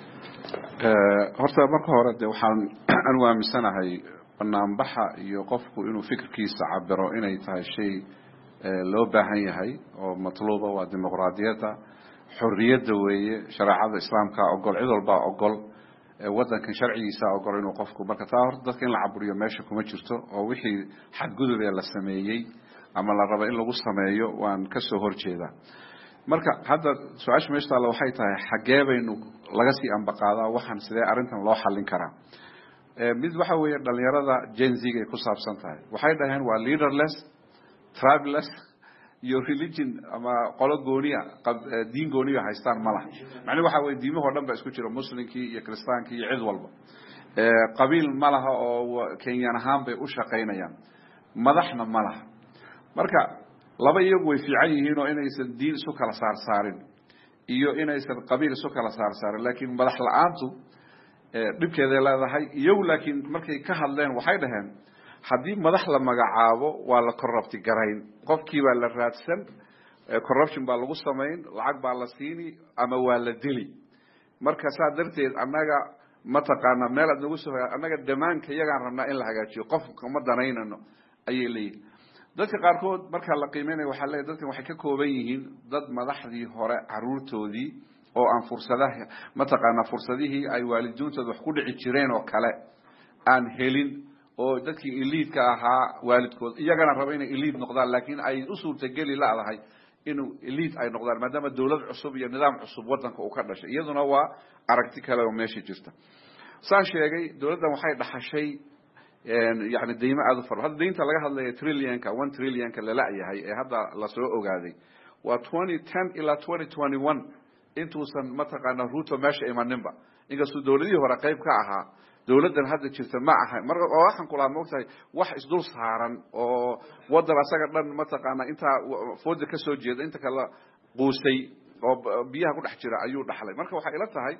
horta marka hore dee waxaan anu aaminsanahay banaanbaxa iyo qofku inuu fikirkiisa cabiro inay tahay shay loo baahan yahay oo matluuba waa dimuqraadiyadda xorriyadda weeye shareecada islaamka ogol cid walba ogol wadankan sharcigiisa ogol inuu qofku marka taa horta dadka in la caburiyo meesha kuma jirto oo wixii xadgudub ee la sameeyey ama la rabo in lagu sameeyo waan ka soo horjeedaa marka hadda su'aasha meesha taala waxay tahay xagee baynu laga sii ambaqaadaa waxaan sidee arrintan loo xallin karaa mid waxa weeye dhalinyarada Gen Z ay ku saabsan tahay waxay dhaheen waa leaderless travelers iyo religion ama qolo gooniya diin gooniya haystaan malaha macna waxa weeye diimaha dhan ba isku jira muslimkii iyo kristaankii iyo cid walba qabiil malaha oo Kenyan ahaan bay u shaqeynayaan madaxna malaha marka laba iyagu way fiican yihiin oo inaysan diin isu kala saarin iyo inaysan qabiil isu kala saarin laakiin madax la'aantu dhibkeeda leedahay iyagu laakiin markay ka hadleen waxay dhaheen haddii madax la magacaabo waa la corrupt garayn qofkii baa la raadsan corruption baa lagu sameyn lacag baa la siini ama waa la dili marka saa darteed annaga ma taqaana meel aad nagu soo annaga dhamaanka iyagaan rabnaa in la hagaajiyo qofka ma danaynano ayay leeyihiin dadka qaarkood marka la qiimeynayo waxaa leeyahay dadkan waxay ka kooban yihiin dad madaxdii hore caruurtoodii oo aan fursadaha ma taqaana fursadihii ay waalidiintooda wax ku dhici jireen oo kale aan helin oo dadkii elite ka ahaa waalidkood iyagana raba inay elite noqdaan laakiin ay u suurtageli laadahay inuu elite ay noqdaan maadaama dawlad cusub iyo nidaam cusub wadanka uu ka dhashay iyaduna waa aragti kale oo meesha jirta saan sheegay dawladdan waxay dhaxashay يعني ديما هذا فرق هذا دينتا لقى هذا تريليون كا 1 تريليون كا لا يهي هذا لسه أوجادي و 2010 إلى 2021 أنتوا سن متقنا روتو ماشي إيمان نبا إنك سو دولتي هو رقيب كعها دولتنا هذا تشتم معها مرة واحد كل عام وقتها واحد إصدار سهران أو وضع سكر لنا متقنا أنت فوز كسوجيد أنت كلا قوسي أو بيها كل حجرة أيود حلي مرة واحد إلتها هاي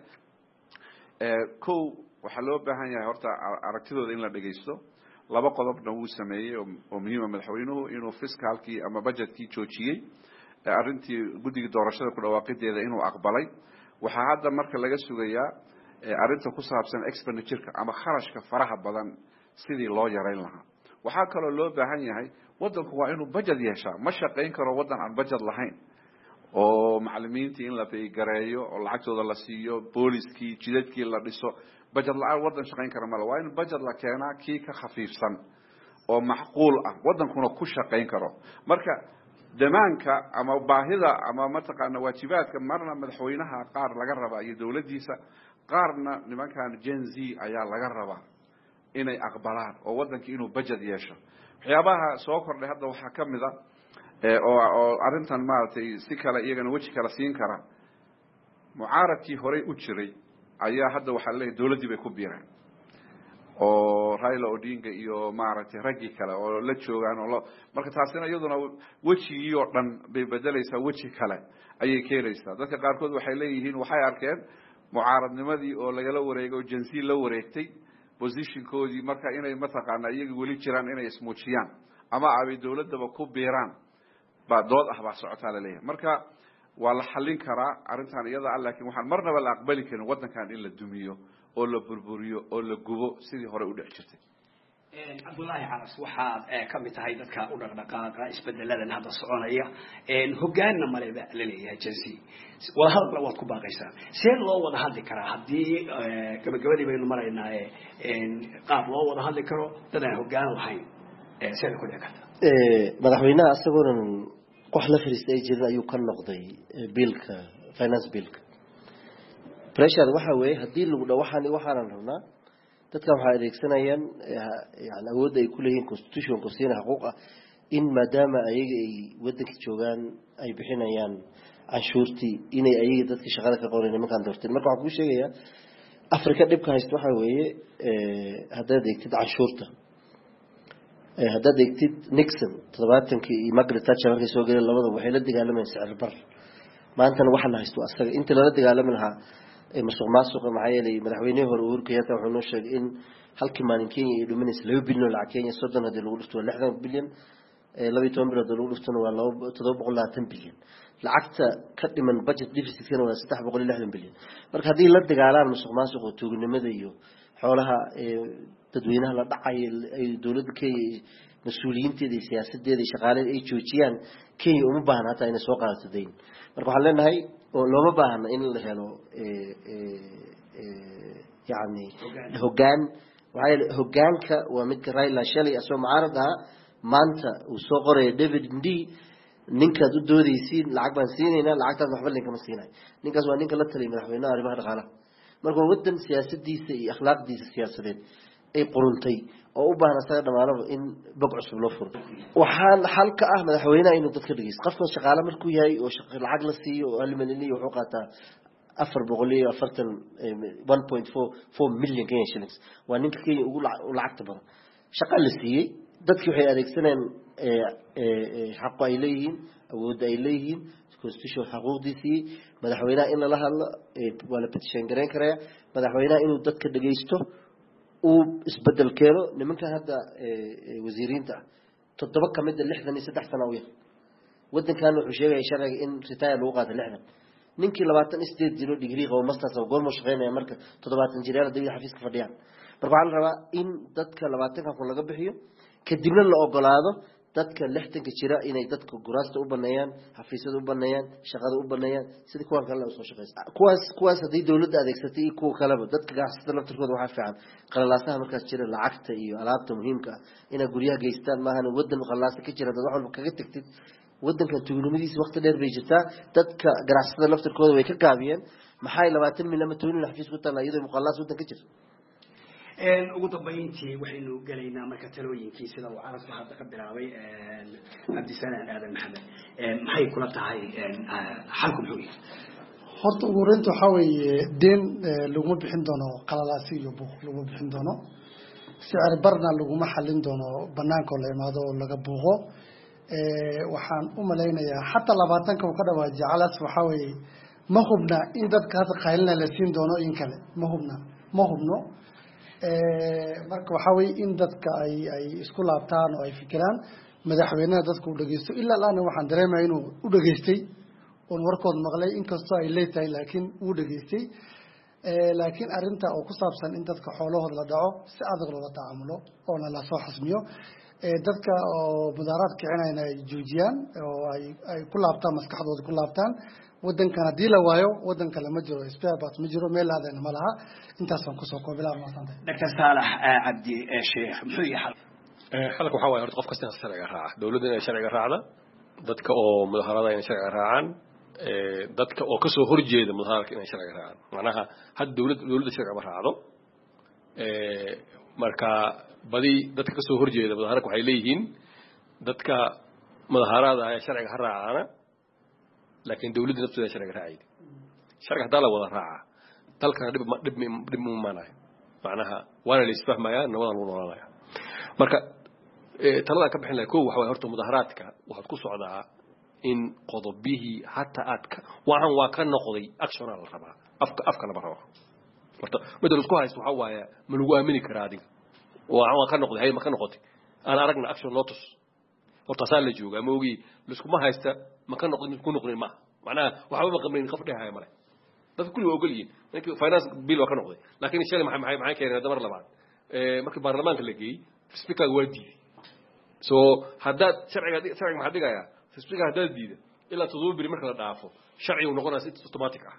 كو وحلو بهان يا هرتا aragtidooda in la dhageysto laba qodobna uu sameeyay oo muhiim ah madaxweynuhu inuu fiskalkii ama budgetkii joojiyay arintii guddiga doorashada ku dhawaaqideeda inuu aqbalay waxa hadda marka laga sugayaa arinta ku saabsan expenditure ama kharashka faraha badan sidii loo yareyn lahaa waxa kale oo loo baahan yahay wadanku waa inuu budget yeeshaa ma shaqeyn karo wadan aan budget lahayn oo macallimiintii in la gareeyo oo lacagtooda la siiyo booliskii jidadkii la dhiso budget la wadan shaqeyn kara ma waa in budget la keenaa kii ka khafiifsan oo macquul ah wadankuna ku shaqeyn karo marka damaanka ama baahida ama mataqaana waajibaadka marna madaxweynaha qaar laga raba iyo dawladdiisa qaarna nimankan Gen Z ayaa laga raba inay aqbalaan oo wadanka inuu budget yeesho waxyaabaha soo kordhay hadda waxa kamid ah oo arintan maartay si kale iyagana waji kala siin kara mucaaradkii hore u jiray ayaa hadda waxa leeyahay dawladii bay ku biireen oo Raila Odinga iyo maaragtay ragii kale oo la joogan oo marka taasina iyaduna wajigii oo dhan bay bedelaysaa waji kale ayay keenaysaa dadka qaar kood waxay leeyihiin waxay arkeen mucaaradnimadii oo lagala wareego jinsi la wareegtay positionkoodii marka inay mataqaana iyaga wali jiraan inay ismuujiyaan ama ay dawladaba ku biiraan ba dood ah baa socota la leeyahay marka waa la xallin karaa arintan iyada laakiin waxaan marnaba la aqbali karin wadankan in la dumiyo oo la burburiyo oo la gubo sidii hore u dhici jirtay Abdullahi Aras waxaad ka mid tahay dadka u dhaqdhaqaaqa isbedeladan hadda soconaya hoggaanna maleba la leeyahay jinsi wada hadal waad ku baaqaysaa seen loo wada hadli karaa haddii gabagabadii baynu maraynaa qaab loo wada hadli karo dad aan hoggaan lahayn seen ku dhici karta madaxweynaha asagoo wax la fariistay jirin ayuu ka noqday biilka finance biilka pressure waxa weeye hadii lagu dhawaxani waxaan rabnaa dadka waxa adeegsanayaan yani awood ay ku leeyihiin constitution ku siina xuquuq ah in maadaama ayaga ay wadanka joogaan ay bixinayaan cashuurtii inay ayaga dadka shaqada ka qoranayaan markaan doorteen marka waxa ku sheegaya Afrika dibka haysto waxa weeye hadda deegtid cashuurta hadda deegtid Nixon 70kii iyo Margaret Thatcher markay soo galeen labada waxay la dagaalamayeen sicir bar maantana waxa la haysto asaga inta la dagaalami lahaa musuqmaasuqa maxay yeelay madaxweynaha hore Uhuru Kenyatta wuxuu noo sheegay in halkii maalin Kenya ay dhuminayso 2 bilyan lacag Kenya 30 hadii lagu dhufto 60 bilyan 12 bilyan lagu dhuftana waa 720 bilyan lacagta ka dhiman budget deficit kana waa 360 bilyan marka hadii la dagaalaan musuqmaasuqa tuugnimada iyo xoolaha dadweynaha la dhacay ay dawladda Kenya mas'uuliyiinteeda siyaasadeeda shaqaaleed ay joojiyaan Kenya uma baahna hata inay soo qaadato deyn marka waxaan leenahay oo looma baahna in la helo يعني هجان وهاي هجانك ومتك رايلا شلي أسوأ معارضها مانتا وصغر ديفيد مدي نينكا دودي سين العقبان سينينا العقبان محبل نينكا مسيناي نينكا زوا نينكا لتري من حوينا ربح الغالة مركو ودن سياسة دي سي أخلاق دي سياسة دي أي قرنتي أو بهنا سيدنا معرض إن بقع سبلوفر وحال حلقة أحمد حوينا إنه تذكر جيس قفنا شغالة مركو ياي وشغال العقل السي وعلمني وحقاتا أفر بغلية أفرتن 1.4 مليون كينيا شيلينغز وأنك كي يقول العقد برا شغال السي dadkii waxay adeegsaneen xaq ay leeyihiin awood ay leeyihiin constitution xuquuqdiisii madaxweynaha in la hadlo wala petition gareyn kara madaxweynaha inuu dadka dhageysto uu isbedel keeno nimanka hadda wasiiriinta 7 kamid 63 sano u yahay wadankan wuxuu sheegay sharciga in retire lagu qaato 60 ninkii 28 jiro degree qabo masters oo goorma shaqeynaya marka 70 jireer dadii xafiiska fadhiyaan marka waxaa la rabaa in dadka 20 kun laga bixiyo kadibna la ogolaado dadka lixdanka jira inay dadka guraasta u baneeyaan xafiisyada u baneeyaan shaqada u baneeyaan sidii kuwan kale soo shaqeysa kuwaas hadii dawladda adeegsatay iyo kuwa kaleba dadka ganacsatada laftirkooda waxa fiican qalalaasaha markaas jira lacagta iyo alaabta muhiimka ah inay guryaha geystaan maahan wadan qalaas ka jira dad wax walba kaga tagtid wadankan tuugnimadiisa waqti dheer bay jirtaa dadka ganacsatada laftirkooda way ka gaabiyeen maxay 20 milyan ama 20 xafiis ku talaa iyadoo muqallaas wadan ka jirto ugu dambeyntii waxaynu galaynaa marka talooyinkii sida uu carabka hadda ka bilaabay cabdisalaan aadan maxamed maxay kula tahay xalku muxuu yahay horta ugu horeynta waxaa weeye deen laguma bixin doono qalalaasi iyo buuq laguma bixin doono sicir barna laguma xalin doono banaanka la imaado oo laga buuqo waxaan u malaynayaa xataa 20ka uu ka dhawaa jacalaas waxaa weeye ma hubna in dadka hadda qaylina la siin doono in kale ma hubno marka waxa weeye in dadka ay isku laabtaan oo ay fikiraan madaxweynaha dadku u dhageysto ilaa laana waxaan dareemayaa inuu u dhageystay oo warkood maqlay inkastoo ay leedahay laakiin uu dhageystay laakiin arinta oo ku saabsan in dadka xoolahooda la dhaco si adag loola tacaamulo oo la soo xasmiyo dadka oo mudaaraad kicinayna ay joojiyaan oo ay ku laabtaan maskaxdooda ku laabtaan wadankan hadii la waayo wadan kale ma jiro spare part ma jiro meel aadana ma laha intaasaan kusoo koobilaa maasantay dr saalax cabdi sheekh muxuu yahay xalka waxaa waaye horta qof kasta sharciga raaca dawladda inay sharciga raacda dadka oo mudaharada inay sharciga raacaan dadka oo ka soo horjeeda mudaharka inay sharciga raacaan macnaha had dawladda sharciga ma raacdo marka badi dadka ka soo horjeeda mudaharka waxay leeyihiin dadka mudaharada ay sharciga ha raacana laakiin dawladda nafteeda sharciga raacayda sharciga hadaa la wada raaca dalkana dhib ma imaanayo macnaha waana la isfahmayaa nabada lagu noolaanaya marka talada ka bixin lahaa kow waxa way horta mudaharaadka waxaad ku socdaa in qodobihii hataa aadka waxaan waa ka noqday action la rabaa afka lama rabo horta midda isku haysto waxa waaye ma lagu aamini karaa adiga waxaan waa ka noqday hay ma ka noqotay aan aragna action lotus horta saa la jooga ma ogi liskuma haysta ma ka noqday ku noqday ma macnaha waxa ba qabnayn qof dhahay male dad kulli waa ogolyiin markii finance bill waa ka noqday laakiin shalay maxay keenay damar labaad markii baarlamaanka la geeyay speaker waa diiday so haddaad sharciga maxaa dhigayaa speaker haddaad diida ilaa 7 biri marka la dhaafo sharcigu noqonaa si automatic ah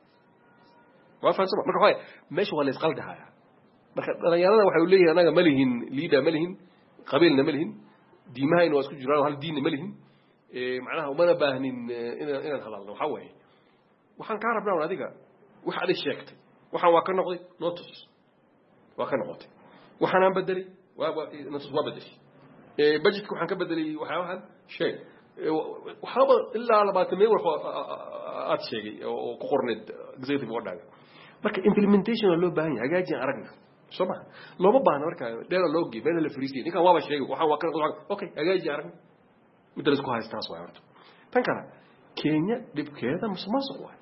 waa fahansama marka waxay meesha waa la isqaldahaa marka dhalinyarada waxay leeyihiin anaga ma lihin leader ma lihin qabiilna ma lihin diimahayna waa isku jiraan hal diinna ma lihin macnaha uma baahnin inaan hadalno waxa weeye waxaan ka rabnaa adiga wax aad sheegtay waxaan waa ka noqday notice waa ka noqotay waxaan aan bedelay notice waa bedelay budgetka waxaan ka bedelay waxaan shay waxaba ilaa 20 meel wax aad sheegay oo ku qorneed executive order marka implementation loo baahan yahay hagaajin aragna soma looma baahna marka dheer loo geey meel la fariisiin ninkan waaba sheegay waxaan waa ka okay hagaaji aragna mid la isku haystaas waa horta tan kale Kenya dibkeeda musuqmaasuq waa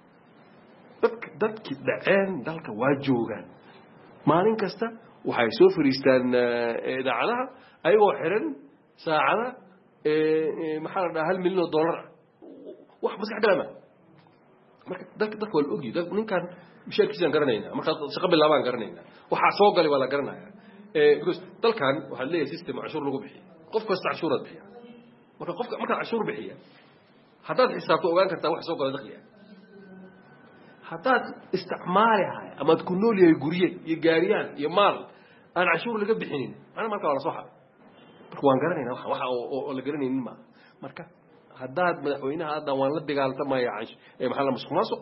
dadkii dhaceen dalka waa joogaan maalin kasta waxay soo fariistaan idaacadaha ayagoo xiran saacada maxaa la dhahaa $1 milyan wax maskax galama marka dadka wal ogi ninkan bishaarkiisa garanayna marka shaqo bilaabaan garanayna waxa soo galay wala garanaya because dalkan waxa leeyahay system cashuur lagu bixiyo qof kasta cashuur bixiya marka cashuur bixiya hadaad xisaabto ogaan kartaa wax soo galay dakhliga hadaad isticmaalahay ama ku nool yahay guriye iyo gaariyaan iyo maal aan cashuur laga bixinin ana marka wala soo xad marka waan garanayna waxa oo la garanaynin ma marka hadaad madaxweynaha hadda waan la dagaaltamaya maxaa la musuqmaasuq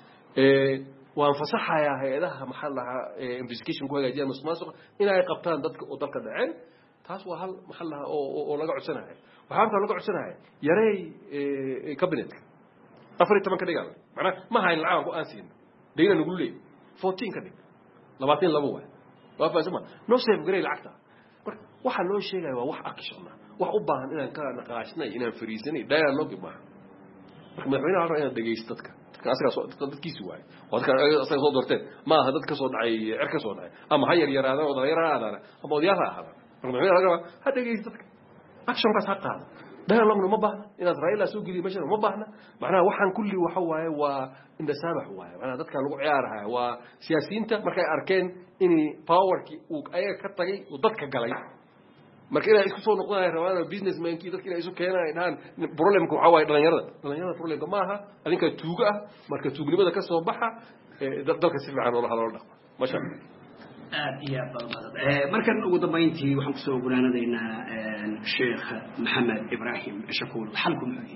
waan fasaxayaa hay'adaha maxaa la investigation ku hagaajiyay musuqmaasuq inay qabtaan dadka oo dalka dhaceen taas waa hal maxaa la oo laga codsanayo waxaan laga codsanayo yaray cabinet 14 ka dhigaa macna ma hayn lacag ku aansiin deena nagu leey 14 ka dhig 22 waa faasama no save garay lacagta waxa loo sheegay waa wax action wax u baahan inaan ka naqaashnay inaan fariisanay dialogue ma madaxweynaha hore inaan dhageysto dadka dadkiisu waay wadka asaga soo doorteen ma aha dad ka soo dhacay cirka soo dhacay ama hayar yaraada oo dhalinyarada ama odayaha ahada madaxweynaha ha dhageysto dadka action ka saaqada dialogue ma baahna inaad Raila soo geliyo meesha ma baahna macnaha waxaan kulli waxa waaye waa inda saabax waaye macnaha dadka lagu ciyaarahay waa siyaasiyiinta markay arkeen in powerki uu ayaga ka tagay oo dadka galay marka inay isku soo noqdaan rabaan businessman-kii dadka inay isu keenaan inaan problemku waxa waaye dhalinyarada problemka maaha adinka tuuga ah marka tuugnimada ka soo baxa dalka si fiican oo loo dhaqmo masha aad iyo aad markan ugu dambeyntii waxaan kusoo guraanadeynaa sheekh maxamed ibraahim shakuur xalku muxuu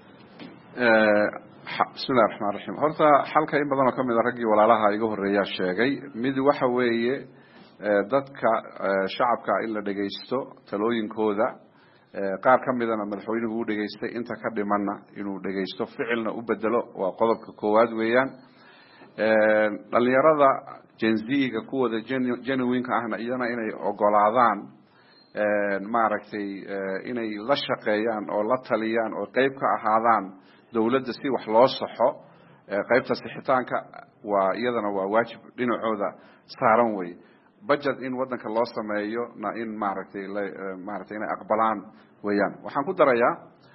bismillahi raxmaan raxiim horta xalka in badan oo ka mid a raggii walaalaha iga horreeyaa sheegay mid waxa weeye dadka shacabka in la dhegaysto talooyinkooda qaar ka midana madaxweynuhu u dhegaystay inta ka dhimanna inuu dhegaysto ficilna u bedelo waa qodobka koowaad weeyaan dhalinyarada jenziga kuwooda genuineka ahna iyana inay ogolaadaan maaragtay inay la shaqeeyaan oo la taliyaan oo qayb ka ahaadaan dawladda si wax loo saxo qaybta sixitaanka waa iyadana waa waajib dhinacooda saaran wey budget in wadanka loo sameeyo na in maaragtay inay aqbalaan weeyaan waxaan ku darayaa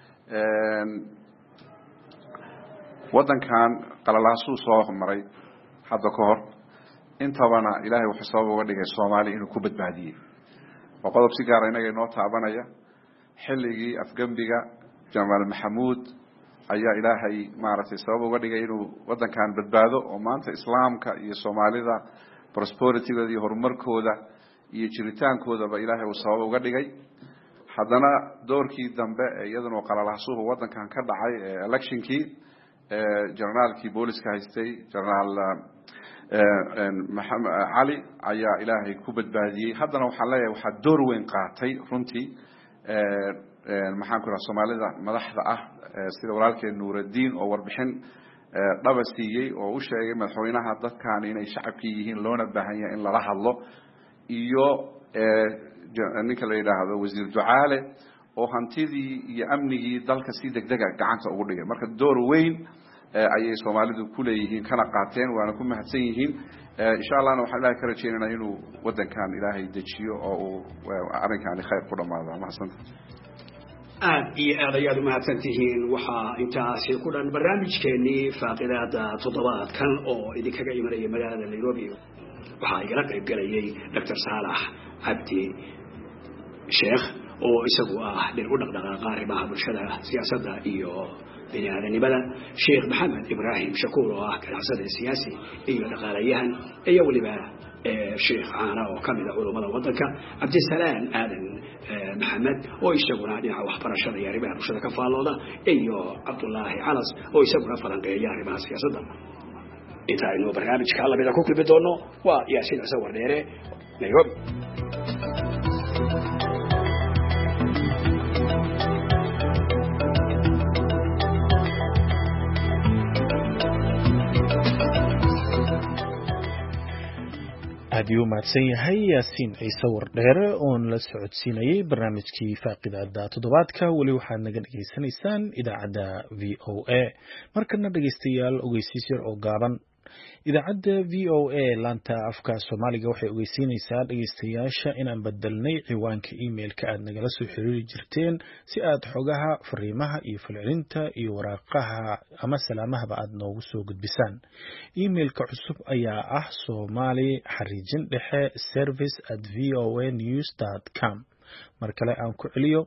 wadankan qalalaasuu soo maray hadda ka hor intabana ilaahay wuxuu sabab uga dhigay Soomaali inuu ku badbaadiyay waa qodob si gaar ah inaga inoo taabanaya xilligii afgambiga Jamaal Maxamuud ayaa ilaahay maaragtay sabab uga dhigay inuu wadankan badbaado oo maanta islaamka iyo Soomaalida prosperity-gooda iyo horumarkooda iyo jiritaankooda ba ilaahay uu sabab uga dhigay haddana doorkii dambe iyaduna qalalaasuhu wadankan ka dhacay electionkii generaalkii booliska haystay generaal maxamed cali ayaa ilaahay ku badbaadiyay haddana waxaan leeyahay waxa door weyn qaatay runtii maxaan ku rahaa Soomaalida madaxda ah sida walaalkeen Nuuraddiin oo warbixin dhaba siiyay oo u sheegay madaxweynaha dadkan inay shacabkii yihiin loona baahan yahay in lala hadlo iyo ninka la yiraahdo wasiir Ducaale oo hantidii iyo amnigii dalka si degdeg ah gacanta ugu dhigay marka door weyn ayay Soomaalidu ku leeyihiin kana qaateen waana ku mahadsan yihiin insha Allah waxaan ilaahay ka rajaynaynaa inuu wadankan ilaahay dejiyo oo uu arrinkan khayr ku dhamaado mahadsantahay aad iyo aad ayaad umahadsantihiin waxaa intaasi ku dhan barnaamijkeenii faaqidaada toddobaadkan oo idinkaga imanaya magaalada Nairobi waxaa igala qayb galayay Dr. Saalax Cabdi Sheekh oo isagu ah nin u dhaqdhaqaaqa arrimaha bulshada siyaasadda iyo bini'aadanimada Sheekh Maxamed Ibraahim Shakuur oo ah ganacsade siyaasi iyo dhaqaalayahan iyo waliba Sheekh Caana oo kamid ah culimada wadanka Cabdisalaam Aadan Maxamed oo isaguna dhinaca waxbarashada iyo arrimaha bulshada ka faalooda iyo Cabdullaahi Calas oo isaguna falanqeeya arrimaha siyaasadda inta aynu barnaamijka labada ku kulmi doono waa Yaasiin Cusman Wardheere Nairobi aad ayuu mahadsan yahay Yaasiin Ciise Wardheere oo la socodsiinayay barnaamijkii faaqidaada toddobaadka wali waxaad naga dhageysanaysaan idaacadda VOA markana dhageystayaal ogeysiis yar oo gaaban idaacadda VOA laanta afka Soomaaliga waxay ogeysiinaysaa dhageystayaasha inaan bedelnay ciwaanka emailka aad nagala soo xiriiri jirteen si aad xogaha fariimaha iyo falcelinta iyo waraaqaha ama salaamaha aad noogu soo gudbisaan emailka cusub ayaa ah somali-service@voanews.com mar kale aan ku celiyo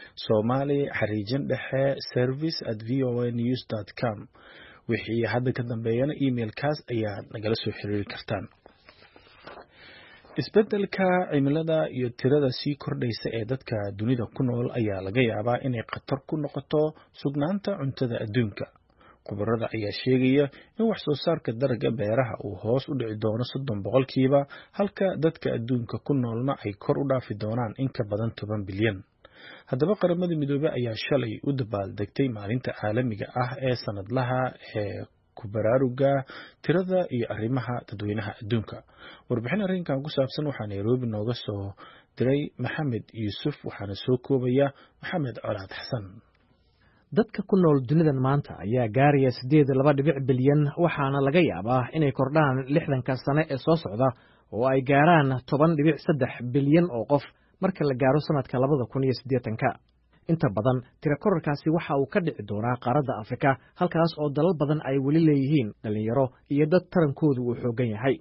somali-service@voanews.com wixii hadda ka dambeeyana emailkaas ayaa nagala soo xiriiri kartaan isbeddelka cimilada iyo tirada sii kordhaysa ee dadka dunida ku nool ayaa laga yaabaa inay khatar ku noqoto sugnaanta cuntada adduunka khubarada ayaa sheegaya in wax soo saarka dalagga beeraha uu hoos u dhici doono 30% halka dadka adduunka ku noolna ay kor u dhaafi doonaan in ka badan 10 bilyan haddaba qaramada midoobay ayaa shalay u dabaaldegtay maalinta caalamiga ah ee sanadlaha ee ku baraaruga tirada iyo arrimaha dadweynaha adduunka warbixin arrinkan ku saabsan waxaa Nairobi nooga soo diray Maxamed Yuusuf waxaana soo koobaya Maxamed Colaad Xasan dadka ku nool dunidan maanta ayaa gaaraya 8.2 bilyan waxaana laga yaabaa inay kordhaan 60 sano ee soo socda oo ay gaaraan 10.3 bilyan oo qof marka la gaaro sanadka 2080 inta badan tiro kororkaasi waxa uu ka dhici doonaa qaaradda Afrika halkaas oo dalal badan ay weli leeyihiin dhalinyaro iyo dad tarankoodu uu xoogan yahay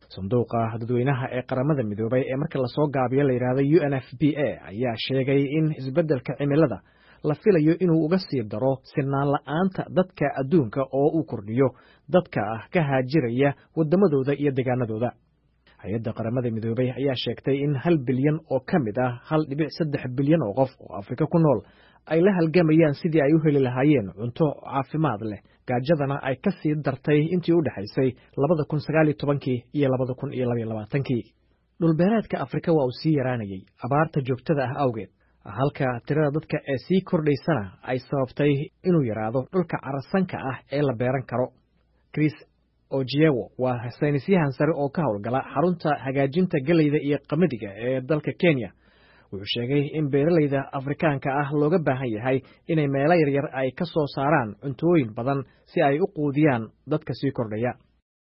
sanduuqa dadweynaha ee qaramada midoobay ee marka lasoo gaabiyo la yidhaahdo UNFPA ayaa sheegay in isbeddelka cimilada la filayo inuu uga sii daro sinaan la'aanta dadka adduunka oo uu kordhiyo dadka ka haajiraya waddamadooda iyo deegaanadooda. hay-adda qaramada midoobay ayaa sheegtay in 1 bilyan oo ka mid ah 1.3 bilyan oo qof oo Afrika ku nool ay la halgamayaan sidii ay u heli lahaayeen cunto caafimaad leh, gaajadana ay ka sii dartay intii u dhaxaysay 2019 iyo 2022. dhulbeereedka Afrika waa uu sii yaraanayay abaarta joogtada ah awgeed, halka tirada dadka ee sii kordhaysana ay sababtay inuu yaraado dhulka carasanka ah ee la beeran karo. Chris Ojewo waa saynisyahan sare oo ka howlgala xarunta hagaajinta galeyda iyo qamadiga ee dalka Kenya. wuxuu sheegay in beeralayda Afrikaanka ah looga baahan yahay inay meelo yaryar ay ka soo saaraan cuntooyin badan si ay u quudiyaan dadka sii kordhaya.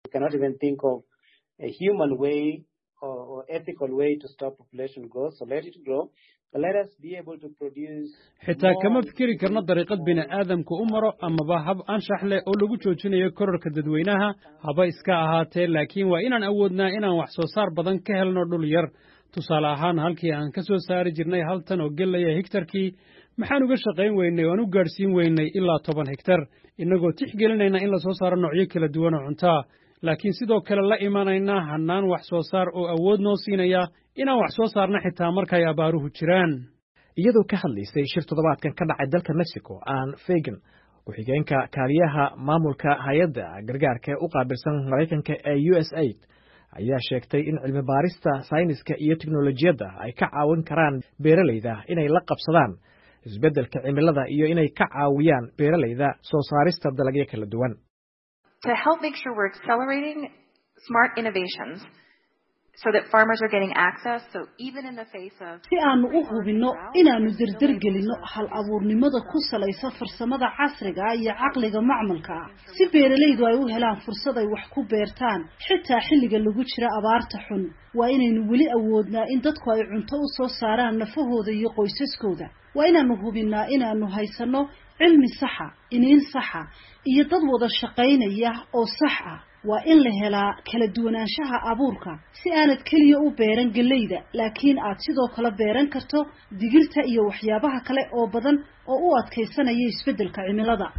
xitaa kama fikiri karno dariiqad bini'aadamku u maro amaba hab anshax leh oo lagu joojinayo kororka dadweynaha haba iska ahaatee, laakiin waa inaan awoodnaa inaan wax soo saar badan ka helno dhul yar. tusaale ahaan halkii aan ka soo saari jirnay 1 tan oo gelaya hektarkii, maxaan uga shaqayn weynay oo aan u gaadhsiin weynay ilaa 10 hektar, innagoo tixgelinayna in la soo saaro noocyo kala duwan oo cuntaa, laakiin sidoo kale la imanaynaa hannaan wax soo saar oo awood noo siinaya inaan wax soo saarna xitaa markay abaaruhu jiraan. iyadoo ka hadlaysay shir toddobaadkan ka dhacay dalka Mexico, Ann Fagan, ku-xigeenka kaaliyaha maamulka hay-adda gargaarka u qaabilsan Maraykanka ee USAID, ayaa sheegtay in cilmi baarista sayniska iyo tiknoolajiyadda ay ka caawin karaan beeralayda inay la qabsadaan isbeddelka cimilada iyo inay ka caawiyaan beeralayda soo saarista dalagyo kala duwan. To help make sure we're accelerating smart innovations so that farmers are getting access, so even in the face of si aanu u hubinno inaanu dardargelino hal abuurnimada ku salaysan farsamada casriga iyo caqliga macmalka ah, si beeralaydu ay u helaan fursad ay wax ku beertaan xitaa xilliga lagu jira abaarta xun. waa inaynu weli awoodnaa in dadku ay cunto u soo saaraan nafahooda iyo qoysaskooda. waa inaanu hubinnaa inaanu haysano cilmi saxa, iniin saxa iyo dad wada shaqaynaya oo sax ah. waa in la helaa kala duwanaanshaha abuurka si aanad keliya u beeran galeyda, laakiin aad sidoo kale beeran karto digirta iyo waxyaabaha kale oo badan oo u adkaysanaya isbeddelka cimilada.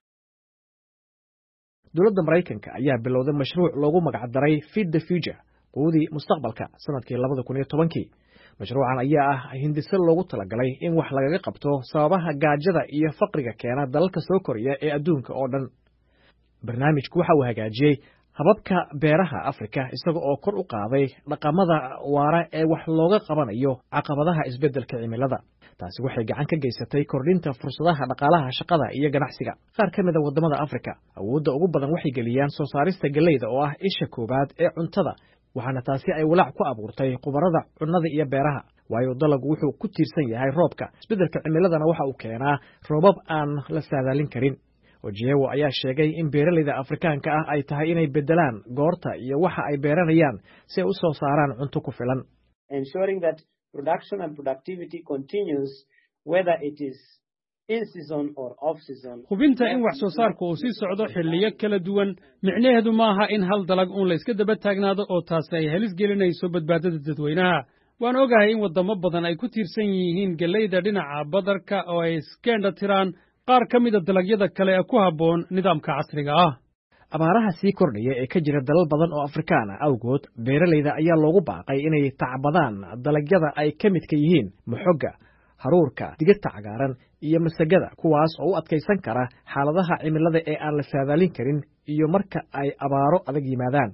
dowladda Maraykanka ayaa bilowday mashruuc loogu magac daray Feed the Future, quudii mustaqbalka, sanadkii 2010. mashruucan ayaa ah hindise loogu talagalay in wax lagaga qabto sababaha gaajada iyo faqriga keena dalalka soo koraya ee adduunka oo dhan. barnaamijku waxa uu hagaajiyey hababka beeraha Afrika isaga oo kor u qaaday dhaqamada waara ee wax looga qabanayo caqabadaha isbeddelka cimilada. taasi waxay gacan ka geysatay kordhinta fursadaha dhaqaalaha, shaqada iyo ganacsiga. qaar ka mid ah wadamada Afrika awoodda ugu badan waxay geliyaan soo saarista galeyda oo ah isha koobaad ee cuntada, waxaana taasi ay walaac ku abuurtay khubarada cunnada iyo beeraha, waayo dalaggu wuxuu ku tiirsan yahay roobka. isbeddelka cimiladana waxa uu keenaa roobab aan la saadaalin karin. Ojewo ayaa sheegay in beeralayda Afrikaanka ah ay tahay inay bedelaan goorta iyo waxa ay beeranayaan si ay u soo saaraan cunto ku filan. Ensuring that production and productivity continues whether it is in season or off season. hubinta in wax soo saarku uu sii socdo xilliyo kala duwan micnaheedu maaha in hal dalag uun la iska daba taagnaado oo taasi ay halis gelinayso badbaadada dadweynaha. waan ogahay in wadamo badan ay ku tiirsan yihiin galeyda dhinaca badarka oo ay iskendha tiraan qaar ka mid a dalagyada kale ee ku habboon nidaamka casriga ah. abaaraha sii kordhaya ee ka jira dalal badan oo Afrikaan ah awgood, beeralayda ayaa loogu baaqay inay tacbadaan dalagyada ay ka midka yihiin moxogga, haruurka, digirta cagaaran iyo masagada, kuwaas oo u adkaysan kara xaaladaha cimilada ee aan la saadaalin karin iyo marka ay abaaro adag yimaadaan.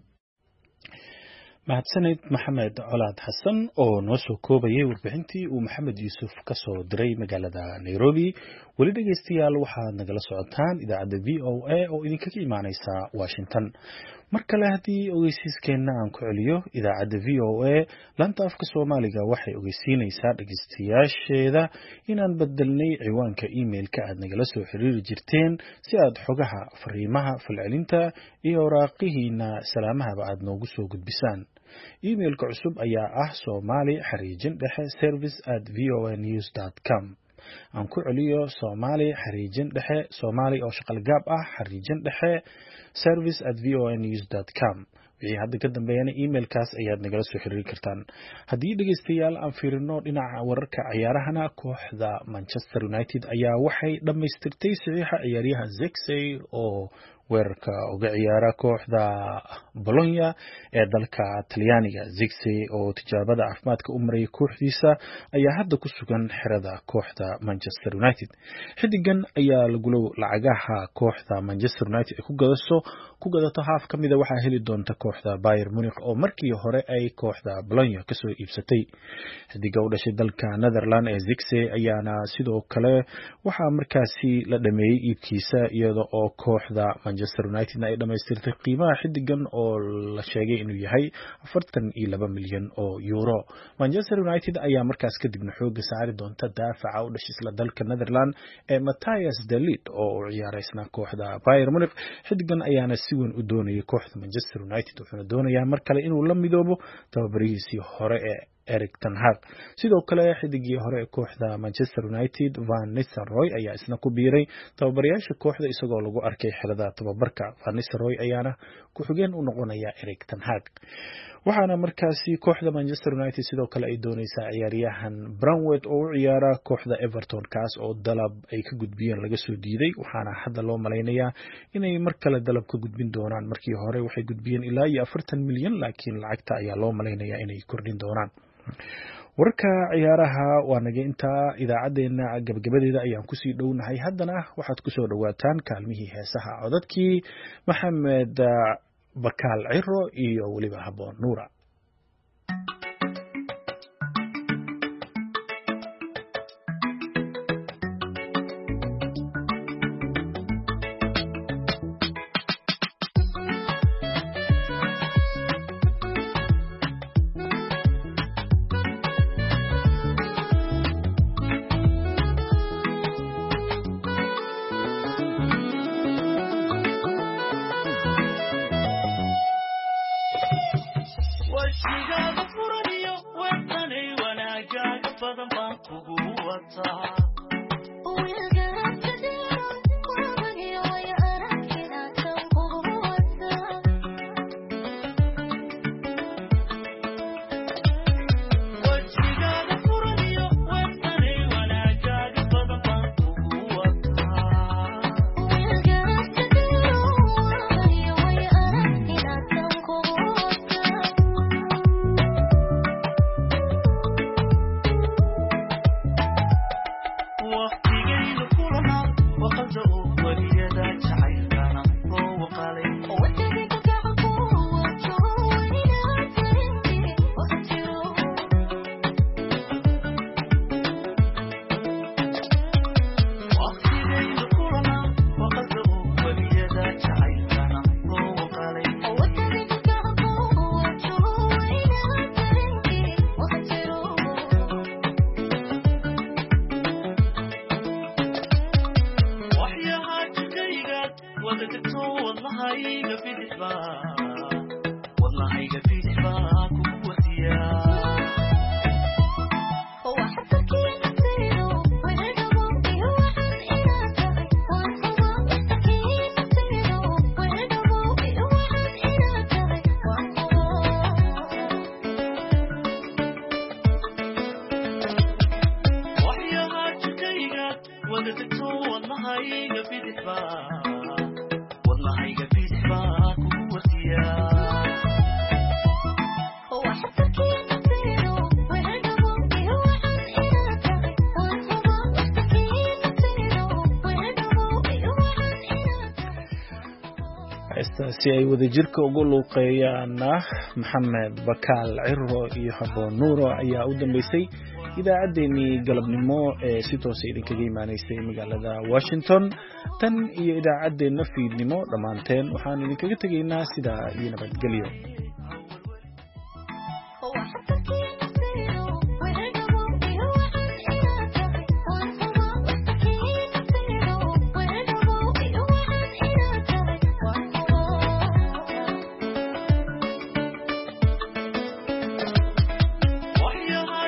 mahadsanid Maxamed Colaad Xasan oo noo soo koobayay warbixintii uu Maxamed Yuusuf ka soo diray magaalada Nairobi. weli dhageystayaal waxaad nagala socotaan idaacadda VOA oo idinkaga imaaneysa Washington. mar kale haddii ogeysiiskeena aan ku celiyo, idaacadda VOA laanta afka Soomaaliga waxay ogeysiinaysaa dhageystayaasheeda inaan bedelnay ciwaanka emailka aad nagala soo xiriiri jirteen si aad xogaha, fariimaha, falcelinta iyo waraaqihiina salaamahaba aad noogu soo gudbisaan. emailka cusub ayaa ah somali_service@voanews.com. aan ku celiyo somali_somali oo shaqal gaab ah _service@voanews.com. wixii hadda ka dambeeyana emailkaas ayaad nagala soo xiriiri kartaan. haddii dhegeystayaal aan fiirino dhinaca wararka ciyaarahana, kooxda Manchester United ayaa waxay dhammaystirtay saxiixa ciyaaryahan Zirkzee oo weerarka uga ciyaara kooxda Bologna ee dalka Talyaaniga. Zirkzee oo tijaabada caafimaadka u marayay kooxdiisa ayaa hadda ku sugan xerada kooxda Manchester United. Xidigan ayaa lacagaha kooxda Manchester United ku gadato haaf ka mida waxaa heli doonta kooxda Bayern Munich oo markii hore ay kooxda Bologna kasoo iibsatay. xidiga u dhashay dalka Netherland ee Zirkzee ayaana sidoo kale waxaa markaasi la dhameeyay iibkiisa iyada oo kooxda Manchester United ay dhamaystirtay qiimaha xidigan oo la sheegay inuu yahay 42 milyan oo euro. Manchester United ayaa markaas kadibna xooga saari doonta daafaca u dhashay isla dalka Netherland ee Matthias de Ligt oo u ciyaaraysna kooxda Bayern Munich. xidigan ayaana si weyn u doonayay kooxda Manchester United, wuxuuna doonayaa mar kale inuu la midoobo tababarihiisii hore ee Erik ten Hag. sidoo kale xidigii hore ee kooxda Manchester United Van Nistelrooy ayaa isna ku biiray tababarayaasha kooxda isagoo lagu arkay xirada tababarka. Van Nistelrooy ayaana ku xigeen u noqonaya Erik ten Hag. waxaana markaasi kooxda Manchester United sidoo kale ay doonaysaa ciyaaryahan Branwet oo u ciyaara kooxda Everton kaas oo dalab ay ka gudbiyeen laga soo diiday. waxaana hadda loo malaynayaa inay mar kale dalab ka gudbin doonaan. markii hore waxay gudbiyeen ilaa 40 milyan laakiin lacagta ayaa loo malaynayaa inay kordhin doonaan. wararka ciyaaraha waa naga intaa. idaacadeena gabagabadeeda ayaan kusii dhownahay. haddana waxaad kusoo dhawaataan kaalmihii heesaha codadkii Maxamed Bakaal Ciro iyo weliba Haboon Nuura. si ay wadajirka ugu luuqeeyaan Maxamed Bakaal Ciro iyo Haboon Nuuro ayaa u dambeysay idaacadeennii galabnimo ee si toos ah idinkaga imaanaysay magaalada Washington. tan iyo idaacadeena fiidnimo dhamaanteen waxaan idinkaga tegaynaa sida iyo nabadgelyo.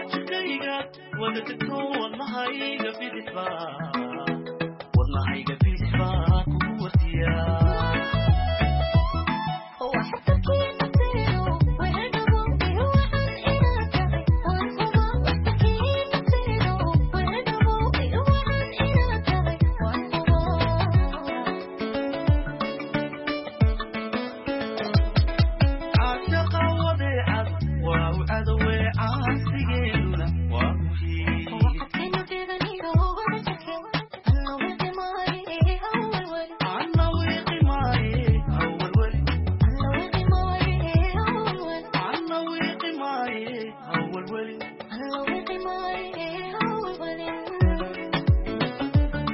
والله